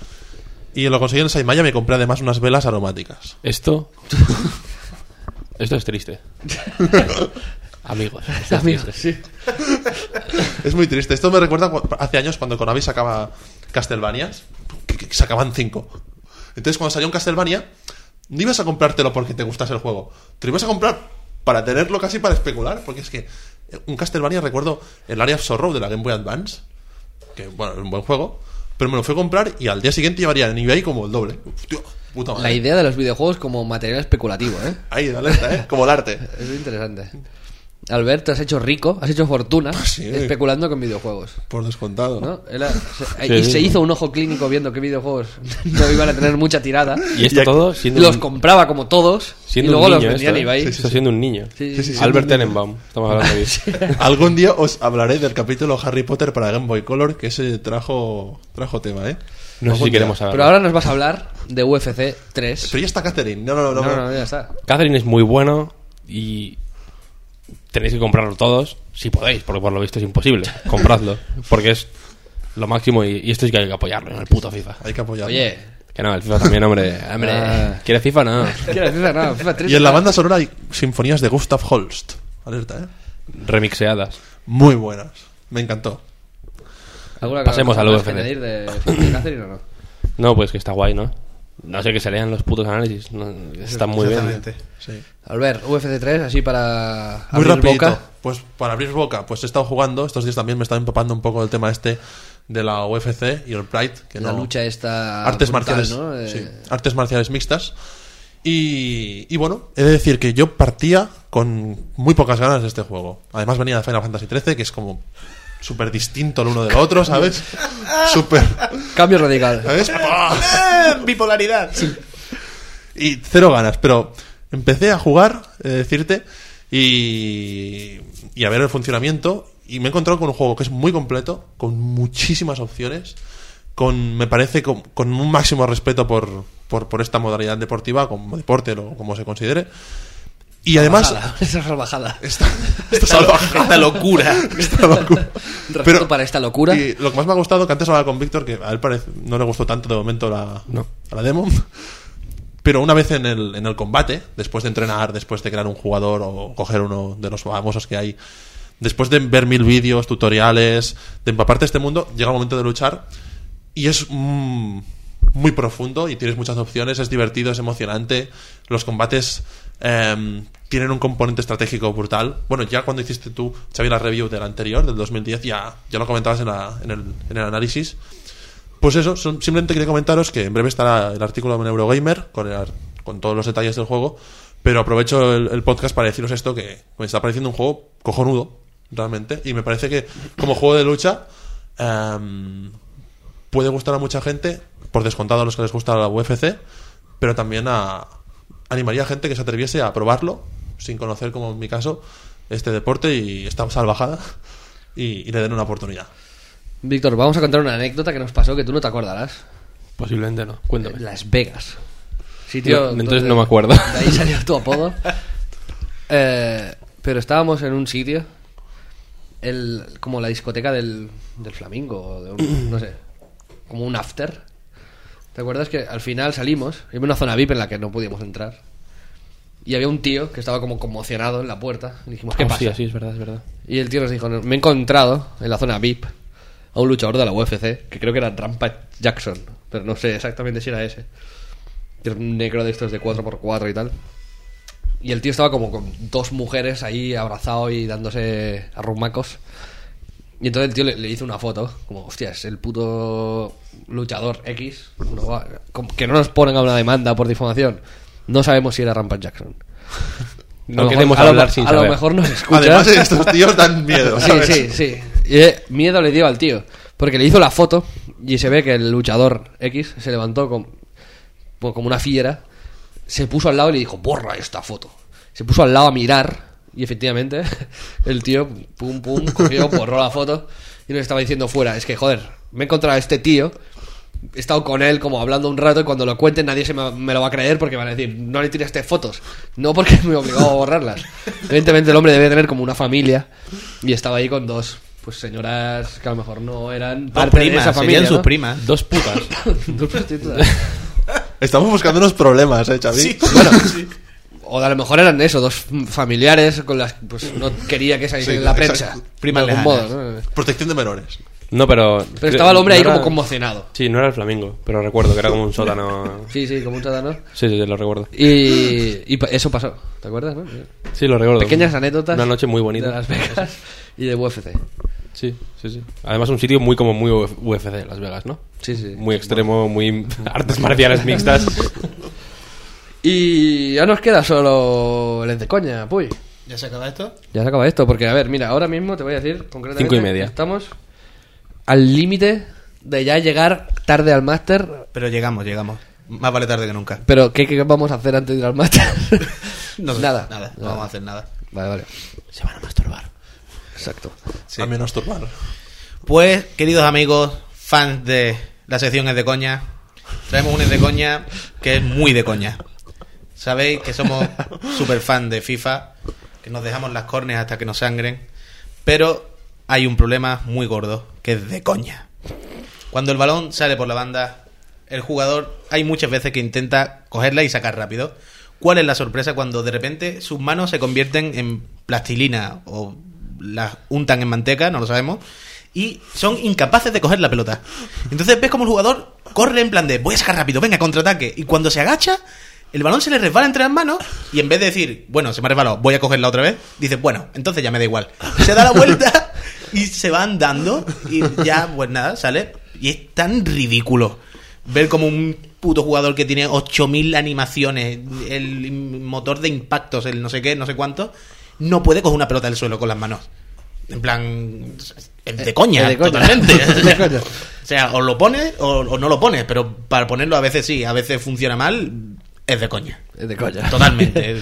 Y lo conseguí en Saimaya, me compré además unas velas aromáticas. Esto. Esto es triste. Amigos. esto es Amigos, triste. sí. Es muy triste. Esto me recuerda cu- hace años cuando Konami sacaba Castlevanias, que, que sacaban cinco. Entonces, cuando salió un Castlevania, no ibas a comprártelo porque te gustase el juego. Te lo ibas a comprar para tenerlo casi para especular. Porque es que un Castlevania, recuerdo el Area of Sorrow de la Game Boy Advance, que bueno, es un buen juego, pero me lo fui a comprar y al día siguiente llevaría en eBay como el doble. Hostia, puta madre. La idea de los videojuegos como material especulativo, ¿eh? Ahí, dale esta, ¿eh? Como el arte. Es interesante. Albert, te has hecho rico, has hecho fortuna Sí. especulando con videojuegos. Por descontado. ¿No? Él ha- se- Sí, y sí. se hizo un ojo clínico viendo qué videojuegos no iban a tener mucha tirada. Y esto todo siendo Los un, compraba como todos y siendo luego un los niño. vendían esto, en eBay. ¿eh? Esto siendo un niño. Sí, Sí, sí, sí. Albert siendo un Tenenbaum. Estamos hablando de eso. Algún día os hablaré del capítulo Harry Potter para Game Boy Color, que ese trajo trajo tema, ¿eh? No sé Algún si día. queremos saber. Pero ahora nos vas a hablar de U F C tres. Pero ya está Catherine. No, no, no. No, no. no, ya está. Catherine es muy bueno y tenéis que comprarlo todos si podéis, porque por lo visto es imposible. Compradlo, porque es lo máximo y, y esto sí que hay que apoyarlo en el puto FIFA. Hay que apoyarlo. Oye, Que no, el FIFA también, hombre. hombre. Ah. ¿Quieres FIFA? No. ¿quieres FIFA? No, FIFA tres. Y en la banda sonora hay sinfonías de Gustav Holst. Alerta, ¿eh? Remixeadas. Muy buenas. Me encantó. ¿Alguna cosa Pasemos al más U F C. que añadir de, de Catherine o no? No, pues que está guay, ¿no? No sé que se lean los putos análisis. No, están muy bien. Exactamente. Sí. Albert, U F C tres, así para Muy abrir rapidito. boca. Pues para abrir boca, pues he estado jugando. Estos días también me estaba empapando un poco del tema este de la U F C y el Pride. Que La no... lucha esta Artes brutal, marciales. ¿no? Eh, Sí, artes marciales mixtas. Y, y bueno, he de decir que yo partía con muy pocas ganas de este juego. Además venía de Final Fantasy trece, que es como súper distinto el uno del otro, ¿sabes? Súper... Cambio radical. ¿Sabes? ¡Ah! Bipolaridad. Y cero ganas, pero empecé a jugar, he de decirte, y, y a ver el funcionamiento. Y me he encontrado con un juego que es muy completo, con muchísimas opciones, con me parece con, con un máximo respeto por, por, por esta modalidad deportiva, como deporte o como se considere. Y además Esa salvajada. esta, esta salvajada, Esta locura. esta locura. Respeto Pero- para esta locura. Y lo que más me ha gustado, que antes hablaba con Víctor, que a él parece, no le gustó tanto de momento la, No. a la demo, pero una vez en el, en el combate, después de entrenar, después de crear un jugador o coger uno de los famosos que hay, después de ver mil vídeos, tutoriales, de empaparte de este mundo, llega el momento de luchar y es mm, muy profundo y tienes muchas opciones, es divertido, es emocionante, los combates eh, tienen un componente estratégico brutal. Bueno, ya cuando hiciste tú, Xavi, la review del anterior, del dos mil diez, ya, ya lo comentabas en, la, en, el, en el análisis. Pues eso, son- simplemente quería comentaros que en breve estará el artículo en Eurogamer con, el ar- con todos los detalles del juego, pero aprovecho el, el podcast para deciros esto, que me está pareciendo un juego cojonudo, realmente, y me parece que como juego de lucha em, puede gustar a mucha gente, por descontado a los que les gusta la U F C, pero también a animaría a gente que se atreviese a probarlo sin conocer, como en mi caso, este deporte y esta salvajada, y, y le den una oportunidad. Víctor, vamos a contar una anécdota que nos pasó que tú no te acordarás. Posiblemente no. Cuéntame. Las Vegas. Sitio No, entonces donde- no me acuerdo. De ahí salió tu apodo. Eh, pero estábamos en un sitio, el, como la discoteca del, del Flamingo, o de un- no sé, como un after. ¿Te acuerdas que al final salimos? Había una zona V I P en la que no podíamos entrar. Y había un tío que estaba como conmocionado en la puerta. Y dijimos, ¿qué Oh, pasa? sí, sí, es verdad, es verdad. Y el tío nos dijo, me he encontrado en la zona V I P a un luchador de la U F C, que creo que era Rampage Jackson, pero no sé exactamente si era ese. Que era un negro de estos de cuatro por cuatro y tal. Y el tío estaba como con dos mujeres ahí abrazado y dándose arrumacos. Y entonces el tío le, le hizo una foto, como, hostia, es el puto luchador X, no va- como que no nos ponen a una demanda por difamación. No sabemos si era Rampage Jackson. No A lo queremos mejor- a lo- hablar sin A lo saber. mejor nos escucha. Además, estos tíos dan miedo, Sí, ¿sabes? sí, sí. Y, eh, miedo le dio al tío. Porque le hizo la foto y se ve que el luchador X se levantó con- pues como una fiera, se puso al lado y le dijo, borra esta foto. Se puso al lado a mirar y efectivamente el tío, pum, pum, cogió, borró la foto y nos estaba diciendo fuera. Es que, joder, me he encontrado a este tío, he estado con él como hablando un rato y cuando lo cuenten nadie se me, me lo va a creer porque van a decir, no le tiraste fotos. No porque me obligó a borrarlas. Evidentemente el hombre debe tener como una familia y estaba ahí con dos pues señoras que a lo mejor no eran Dos parte de primas, esa familia, serían sus ¿no? primas. Dos putas. Dos prostitutas. Estamos buscando unos problemas, ¿eh, Xavi? Bueno, o a lo mejor eran eso, dos familiares con las pues no quería que saliese Sí, en la exacto. prensa. Primas de algún lejanas. modo, ¿no? Protección de menores. No, pero... Pero estaba el hombre ahí no como era- conmocionado. Sí, no era el Flamingo, pero recuerdo que era como un sótano. Sí, sí, como un sátano. Sí, sí, lo recuerdo. Y, y pa- eso pasó, ¿te acuerdas? No? Sí, lo recuerdo. Pequeñas anécdotas. Una noche muy bonita. De Las Vegas y de U F C. Sí, sí, sí. Además un sitio muy como muy U F C, Las Vegas, ¿no? Sí, sí. Muy extremo, muy artes marciales mixtas. Y ya nos queda solo el de coña, puy. ¿Ya se acaba esto? Ya se acaba esto, porque a ver, mira, ahora mismo te voy a decir concretamente. Cinco y media. Estamos al límite de ya llegar tarde al máster. Pero llegamos, llegamos. Más vale tarde que nunca. Pero, ¿qué, qué vamos a hacer antes de ir al máster? No sé, Nada. Nada, no vamos a hacer nada. Vale, vale. Se van a masturbar. Exacto. Sí. A menos turbar. Pues, queridos amigos, fans de la sección Es de Coña, traemos un Es de Coña que es muy de coña. Sabéis que somos super fan de FIFA, que nos dejamos las córneas hasta que nos sangren, pero hay un problema muy gordo, que es de coña. Cuando el balón sale por la banda, el jugador hay muchas veces que intenta cogerla y sacar rápido. ¿Cuál es la sorpresa cuando de repente sus manos se convierten en plastilina o las untan en manteca? No lo sabemos. Y son incapaces de coger la pelota. Entonces ves como el jugador corre en plan de voy a sacar rápido, venga, contraataque. Y cuando se agacha, el balón se le resbala entre las manos y en vez de decir, bueno, se me ha resbalado, voy a cogerla otra vez, dice, bueno, entonces ya me da igual. Se da la vuelta y se va andando y ya, pues nada, sale. Y es tan ridículo ver como un puto jugador que tiene ocho mil animaciones, el motor de impactos, el no sé qué, no sé cuánto, no puede coger una pelota del suelo con las manos. En plan, es de coña, Es de coña. totalmente. Es de coña. O sea, o lo pones o, o no lo pones, pero para ponerlo a veces sí, a veces funciona mal, es de coña. Es de coña. Totalmente.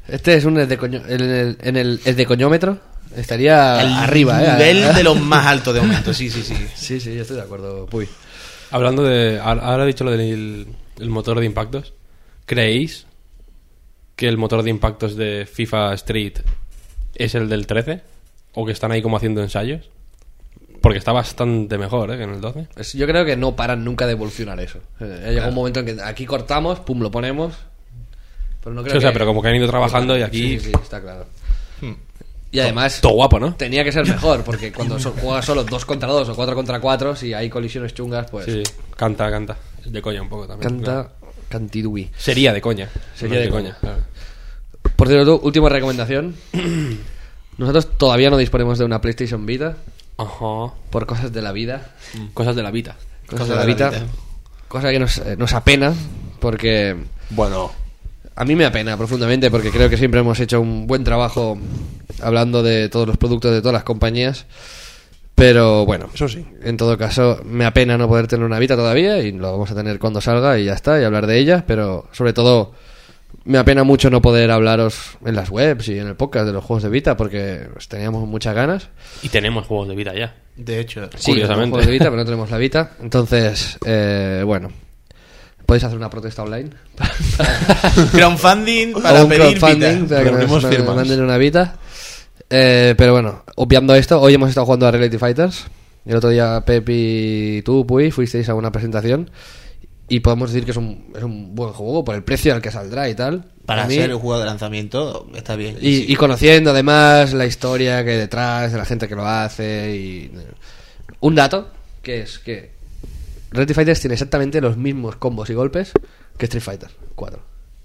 Este es un esdecoño- en el, en el esdecoñómetro estaría El arriba, ¿eh? nivel de los más altos de momento, sí, sí, sí. Sí, sí, yo estoy de acuerdo, Puy. Hablando de... Ahora ahora he dicho lo del el motor de impactos. ¿Creéis que el motor de impactos de FIFA Street es el del trece? ¿O que están ahí como haciendo ensayos? Porque está bastante mejor, ¿eh? Que en el doce. Es- yo creo que no paran nunca de evolucionar eso. Eh, ha llegado un momento en que aquí cortamos, pum, lo ponemos. Pero no creo Sí, o sea, que- pero como que han ido trabajando y aquí... Sí, sí, está claro. Y además... Todo guapo, ¿no? Tenía que ser mejor, porque cuando so- juegas solo dos contra dos o cuatro contra cuatro, si hay colisiones chungas, pues... Sí, canta, canta. Es de coña un poco también. Canta claro. cantidui. Sería de coña. Sería No de es coña. claro. Por cierto, última recomendación. Nosotros todavía no disponemos de una PlayStation Vita Ajá. por cosas de la vida. Cosas de la vida. Cosas de la Vita. Cosa que nos, eh, nos apena, porque Bueno, a mí me apena profundamente, porque creo que siempre hemos hecho un buen trabajo hablando de todos los productos de todas las compañías. Pero bueno, eso sí. en todo caso, me apena no poder tener una Vita todavía, y lo vamos a tener cuando salga y ya está, y hablar de ella. Pero sobre todo, me apena mucho no poder hablaros en las webs y en el podcast de los juegos de Vita, porque pues, teníamos muchas ganas. Y tenemos juegos de vida ya. De hecho, Sí, Curiosamente. tenemos juegos de Vita, pero no tenemos la Vita. Entonces, eh, bueno, podéis hacer una protesta online. crowdfunding O para un pedir crowdfunding Vita. para que Reunimos nos, nos firmas. manden una Vita. Eh, pero bueno, obviando esto, hoy hemos estado jugando a Reality Fighters. El otro día Pep y tú, Puy, fuisteis a una presentación. Y podemos decir que es un, es un buen juego por el precio al que saldrá y tal. Para A mí- ser el juego de lanzamiento está bien. y, Sí. y conociendo además la historia que hay detrás de la gente que lo hace. Y un dato, que es que Reality Fighters tiene exactamente los mismos combos y golpes que Street Fighter cuatro.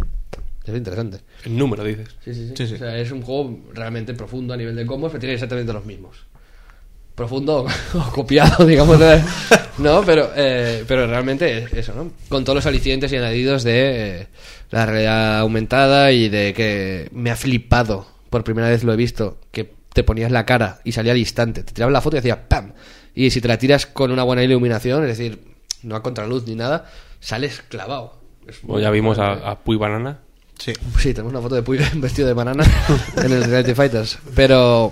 Es interesante. El número, dices. Sí, sí, sí. Sí, sí. O sea, es un juego realmente profundo a nivel de combos, pero tiene exactamente los mismos. Profundo o copiado, digamos. de- No, pero, eh, pero realmente es eso, ¿no? Con todos los alicientes y añadidos de eh, la realidad aumentada y de que me ha flipado. Por primera vez lo he visto, que te ponías la cara y salía al instante. Te tirabas la foto y hacía ¡pam! Y si te la tiras con una buena iluminación, es decir, no a contraluz ni nada, sales clavado. Es Bueno, ya vimos a, a Puy Banana. Sí. Sí, tenemos una foto de Puy vestido de banana en el Reality Fighters. Pero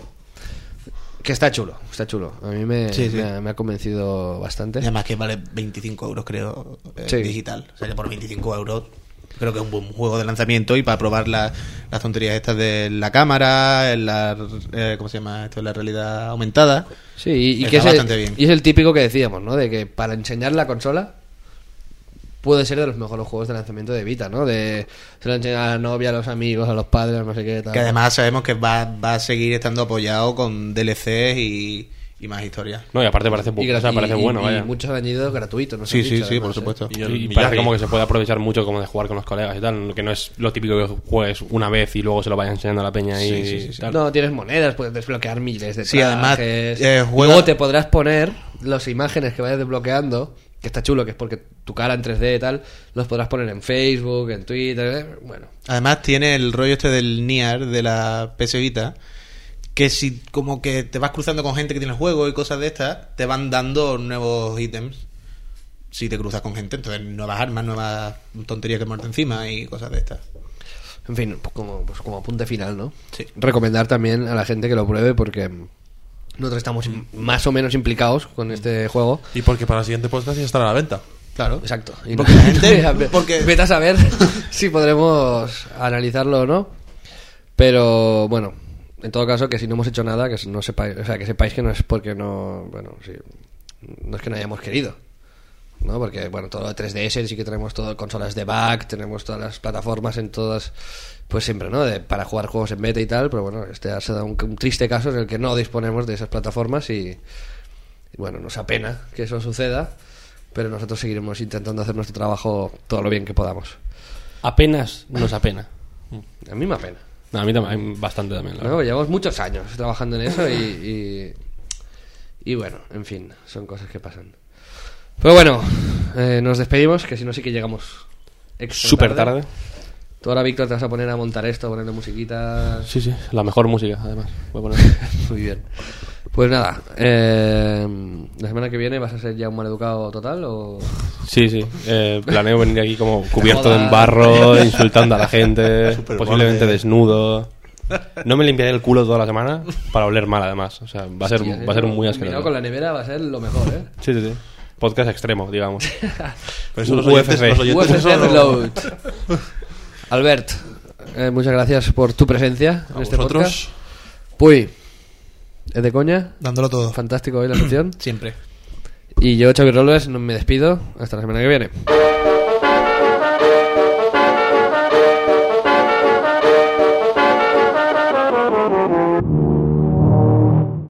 que está chulo, está chulo. A mí me, Sí, sí. me, ha, me ha convencido bastante. Y además que vale veinticinco euros, creo, eh, Sí. digital. O sea, que por veinticinco euros creo que es un buen juego de lanzamiento y para probar la- las tonterías estas de la cámara, en la, eh, ¿cómo se llama esto? La realidad aumentada. Sí, y, y Está que es el, bastante bien. y es el típico que decíamos, ¿no? De que para enseñar la consola puede ser de los mejores juegos de lanzamiento de Vita, ¿no? De se lo enseñar a la novia, a los amigos, a los padres, no sé qué tal. Que además sabemos que va, va a seguir estando apoyado con D L Cs y, y más historias. No, y aparte parece, bu- y, o sea, y- parece y- bueno, y vaya. muchos añadidos gratuitos, ¿no? Sí, Se han sí, dicho, sí, por además, ¿eh? supuesto. Y el Y Miyagi. parece como que se puede aprovechar mucho como de jugar con los colegas y tal, que no es lo típico que juegues una vez y luego se lo vaya enseñando a la peña y, Sí, sí, sí, sí. tal. No, tienes monedas, puedes desbloquear miles de Sí, además, trajes. eh, Y juega- luego te podrás poner las imágenes que vayas desbloqueando, que está chulo, que es porque tu cara en tres D y tal, los podrás poner en Facebook, en Twitter, eh, bueno. Además tiene el rollo este del Nier de la P S Vita, que si como que te vas cruzando con gente que tiene el juego y cosas de estas, te van dando nuevos ítems si te cruzas con gente, entonces nuevas armas, nuevas tonterías que muerte encima y cosas de estas. En fin, pues como, pues como apunte final, ¿no? Sí. Recomendar también a la gente que lo pruebe porque nosotros estamos im- más o menos implicados con este juego. Y porque para el siguiente podcast ya estará a la venta. Claro, exacto. Y Porque no- la gente- porque- Vete a saber si podremos analizarlo o no. Pero bueno, en todo caso, que si no hemos hecho nada, que no sepáis, o sea, que sepáis que no es porque no, bueno, sí, no es que no hayamos querido, ¿no? Porque bueno, todo lo de tres D S sí que tenemos todo consolas de back, tenemos todas las plataformas en todas, pues siempre, ¿no? De, para jugar juegos en beta y tal, pero bueno, este ha sido un, un triste caso en el que no disponemos de esas plataformas y, y bueno, nos apena que eso suceda, pero nosotros seguiremos intentando hacer nuestro trabajo todo lo bien que podamos. Apenas nos apena. A mí me apena. No, a mí también, bastante también. la ¿No? verdad. Llevamos muchos años trabajando en eso y, y, y bueno, en fin, son cosas que pasan. Pero bueno, eh, nos despedimos, que si no sí que llegamos extra Súper tarde. Tú ahora, Víctor, te vas a poner a montar esto, a ponerle musiquitas. Sí, sí, la mejor música, además. Voy a poner. Muy bien. Pues nada, eh, la semana que viene vas a ser ya un maleducado total o... Sí, sí. Eh, planeo venir aquí como cubierto Joder. en barro, insultando a la gente, Súper posiblemente borde. desnudo. No me limpiaré el culo toda la semana para oler mal, además. O sea, va a ser, Hostia, va a ser eso, muy combinado asqueroso. con la nevera va a ser lo mejor, ¿eh? Sí, sí, sí. Podcast extremo, digamos. Pero eso los U F oyentes, C. los oyentes U F C eso no- Reload. Albert, eh, muchas gracias por tu presencia en A este vosotros. podcast. Puy, ¿es de coña? Dándolo todo. Fantástico hoy la sección. Siempre. Y yo, Xavi Robles, no me despido. Hasta la semana que viene.